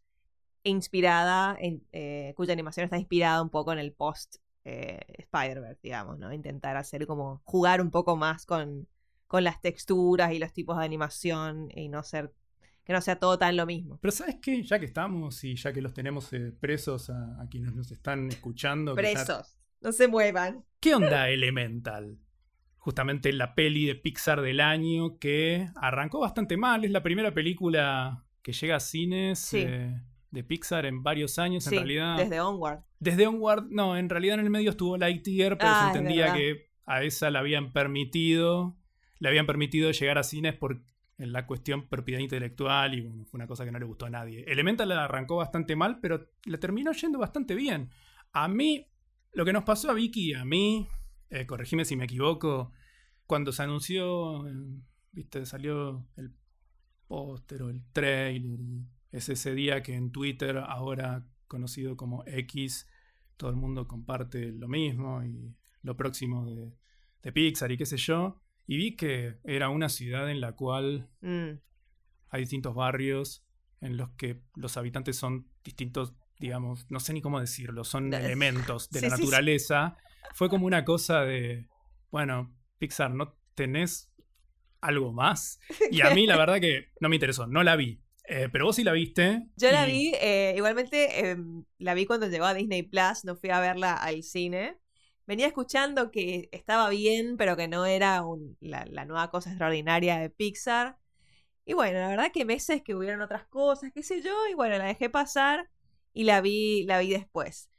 cuya animación está inspirada un poco en el post Spider-Verse, digamos, ¿no? Intentar hacer como jugar un poco más con las texturas y los tipos de animación y que no sea todo tan lo mismo. Pero ¿sabes qué? Ya que estamos y ya que los tenemos presos a quienes nos están escuchando. Presos, no se muevan. ¿Qué onda Elemental? Justamente la peli de Pixar del año que arrancó bastante mal. Es la primera película que llega a cines Sí. de Pixar en varios años, Sí, en realidad. desde Onward. Desde Onward, no, en realidad en el medio estuvo Lightyear, pero Ah, se es entendía verdad. que a esa le habían permitido llegar a cines por en la cuestión propiedad intelectual y bueno, fue una cosa que no le gustó a nadie. Elemental la arrancó bastante mal, pero le terminó yendo bastante bien. A mí, lo que nos pasó a Vicky y a mí, corregime si me equivoco, cuando se anunció, viste, salió el póster o el trailer, es ese día que en Twitter, ahora conocido como X, todo el mundo comparte lo mismo y lo próximo de Pixar y qué sé yo. Y vi que era una ciudad en la cual hay distintos barrios en los que los habitantes son distintos, digamos, no sé ni cómo decirlo, son elementos de la naturaleza. Fue como una cosa de, bueno, Pixar, ¿no tenés algo más? Y a mí la verdad que no me interesó, no la vi. Pero vos sí la viste. Yo la vi, igualmente la vi cuando llegó a Disney Plus, no fui a verla al cine. Venía escuchando que estaba bien, pero que no era la nueva cosa extraordinaria de Pixar. Y bueno, la verdad que meses que hubieron otras cosas, qué sé yo, y bueno, la dejé pasar y la vi después.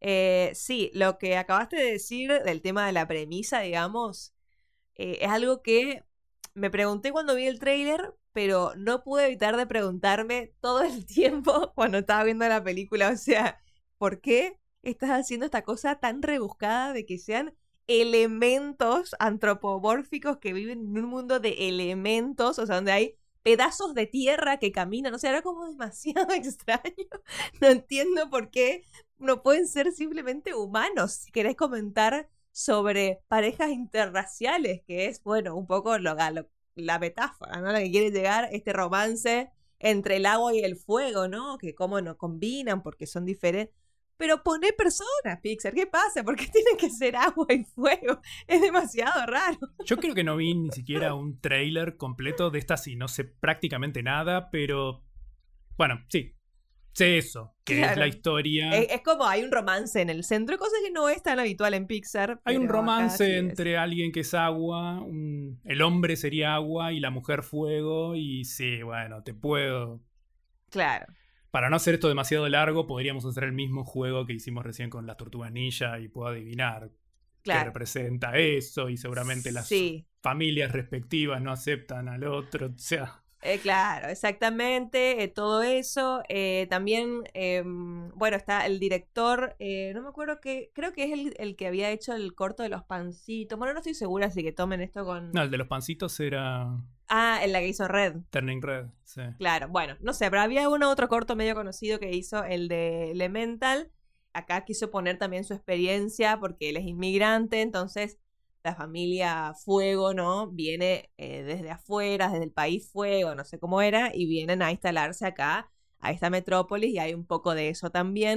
Sí, lo que acabaste de decir del tema de la premisa, digamos, es algo que me pregunté cuando vi el tráiler, pero no pude evitar de preguntarme todo el tiempo cuando estaba viendo la película, o sea, ¿por qué estás haciendo esta cosa tan rebuscada de que sean elementos antropomórficos que viven en un mundo de elementos, o sea, donde hay pedazos de tierra que caminan, o sea, era como demasiado extraño. No entiendo por qué no pueden ser simplemente humanos. Si querés comentar sobre parejas interraciales, que es, bueno, un poco la metáfora, ¿no? La que quiere llegar este romance entre el agua y el fuego, ¿no? Que cómo no combinan porque son diferentes. Pero poné personas, Pixar, ¿qué pasa? ¿Por qué tienen que ser agua y fuego? Es demasiado raro. Yo creo que no vi ni siquiera un tráiler completo de esta, sí, no sé prácticamente nada, pero bueno, sí, sé eso, que Claro. es la historia. Es como hay un romance en el centro, cosa que no es tan habitual en Pixar. Hay un pero acá romance sí es. entre alguien que es agua, el hombre sería agua y la mujer fuego, y sí, bueno, te puedo... Claro. Para no hacer esto demasiado largo, podríamos hacer el mismo juego que hicimos recién con las tortugas ninja y puedo adivinar qué representa eso y seguramente las familias respectivas no aceptan al otro, o sea... Claro, exactamente, todo eso. También, bueno, está el director, no me acuerdo creo que es el que había hecho el corto de los pancitos. Bueno, no estoy segura, así que tomen esto con... No, el de los pancitos era... Ah, en la que hizo Red. Turning Red, sí. Claro, bueno, no sé, pero había otro corto medio conocido que hizo, el de Elemental. Acá quiso poner también su experiencia porque él es inmigrante, entonces la familia Fuego, ¿no? Viene desde afuera, desde el país Fuego, no sé cómo era, y vienen a instalarse acá, a esta metrópolis, y hay un poco de eso también.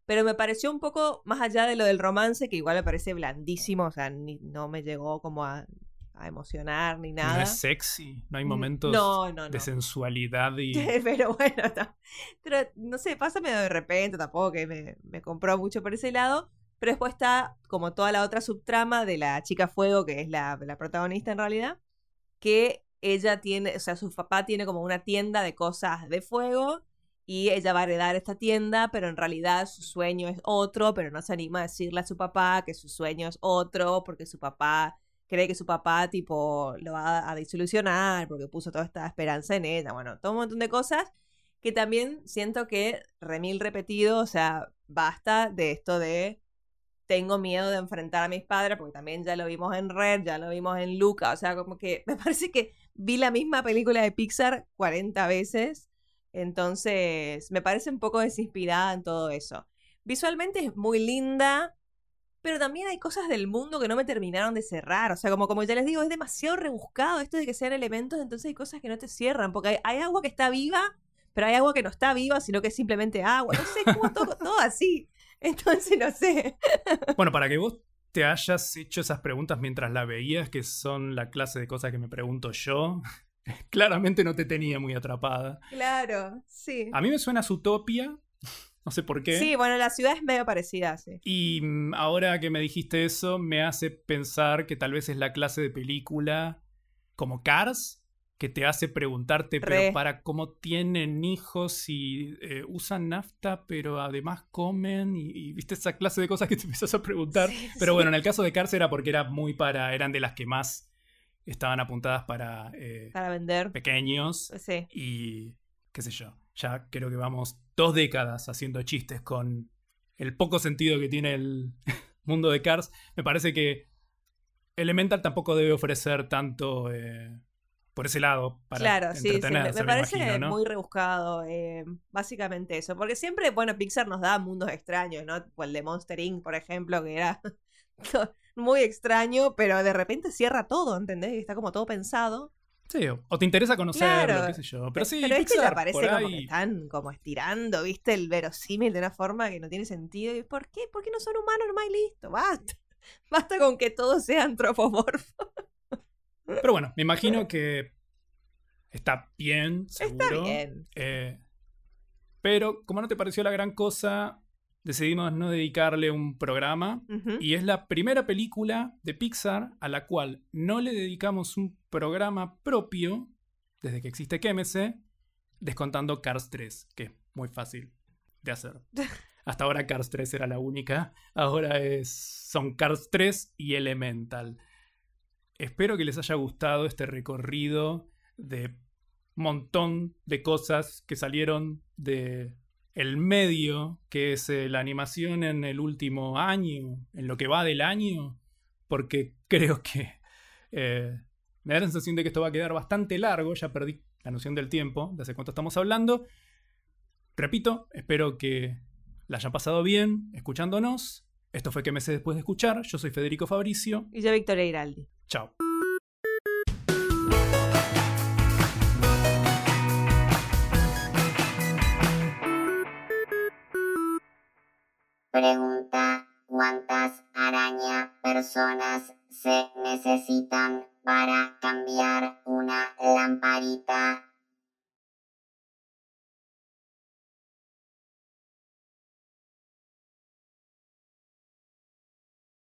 Pero me pareció un poco más allá de lo del romance, que igual me parece blandísimo, o sea, no me llegó como a emocionar ni nada. No es sexy, no hay momentos no. de sensualidad y... Pero bueno, pero no sé, pasa medio de repente, tampoco que me compró mucho por ese lado. Pero después está como toda la otra subtrama de la chica fuego, que es la protagonista en realidad, que ella tiene, o sea, su papá tiene como una tienda de cosas de fuego y ella va a heredar esta tienda, pero en realidad su sueño es otro, pero no se anima a decirle a su papá que su sueño es otro, porque su papá cree que su papá tipo lo va a desilusionar, porque puso toda esta esperanza en ella, bueno, todo un montón de cosas que también siento que remil repetido, o sea, basta de esto de tengo miedo de enfrentar a mis padres, porque también ya lo vimos en Red, ya lo vimos en Luca, o sea, como que me parece que vi la misma película de Pixar 40 veces, entonces me parece un poco desinspirada en todo eso. Visualmente es muy linda, pero también hay cosas del mundo que no me terminaron de cerrar, o sea, como ya les digo, es demasiado rebuscado esto de que sean elementos, entonces hay cosas que no te cierran, porque hay agua que está viva, pero hay agua que no está viva, sino que es simplemente agua, no sé, como todo así. Entonces, no sé. Bueno, para que vos te hayas hecho esas preguntas mientras la veías, que son la clase de cosas que me pregunto yo, claramente no te tenía muy atrapada. Claro, sí. A mí me suena Zootopia, no sé por qué. Sí, bueno, la ciudad es medio parecida, sí. Y ahora que me dijiste eso, me hace pensar que tal vez es la clase de película como Cars, que te hace preguntarte, pero para cómo tienen hijos y usan nafta, pero además comen, y viste esa clase de cosas que te empiezas a preguntar. Sí, pero sí. bueno, en el caso de Cars era porque era eran de las que más estaban apuntadas para vender pequeños. Sí. Y qué sé yo, ya creo que vamos 2 décadas haciendo chistes con el poco sentido que tiene el mundo de Cars. Me parece que Elemental tampoco debe ofrecer tanto por ese lado para claro, entretenerse, me parece imagino, ¿no? muy rebuscado, básicamente eso, porque siempre, bueno, Pixar nos da mundos extraños, ¿no? O el de Monster Inc., por ejemplo, que era muy extraño, pero de repente cierra todo, ¿entendés? Y está como todo pensado. Sí, o te interesa conocerlo, Claro, qué sé yo. Pero sí, pero Pixar, ya parece por como ahí... que están como estirando, ¿viste? El verosímil de una forma que no tiene sentido. ¿Y por qué? ¿Por qué no son humanos nomás y listo? Basta. Basta con que todo sea antropomorfo. Pero bueno, me imagino que está bien, seguro. Está bien. Pero como no te pareció la gran cosa, decidimos no dedicarle un programa. Uh-huh. Y es la primera película de Pixar a la cual no le dedicamos un programa propio desde que existe QMC, descontando Cars 3, que es muy fácil de hacer. Hasta ahora Cars 3 era la única. Ahora son Cars 3 y Elemental. Espero que les haya gustado este recorrido de montón de cosas que salieron de el medio, que es la animación en el último año, en lo que va del año, porque creo que me da la sensación de que esto va a quedar bastante largo, ya perdí la noción del tiempo, de hace cuánto estamos hablando. Repito, espero que la hayan pasado bien escuchándonos. Esto fue QMC después de escuchar. Yo soy Federico Fabricio. Y yo Victoria Iraldi. Chao. Pregunta: ¿cuántas araña personas se necesitan para cambiar una lamparita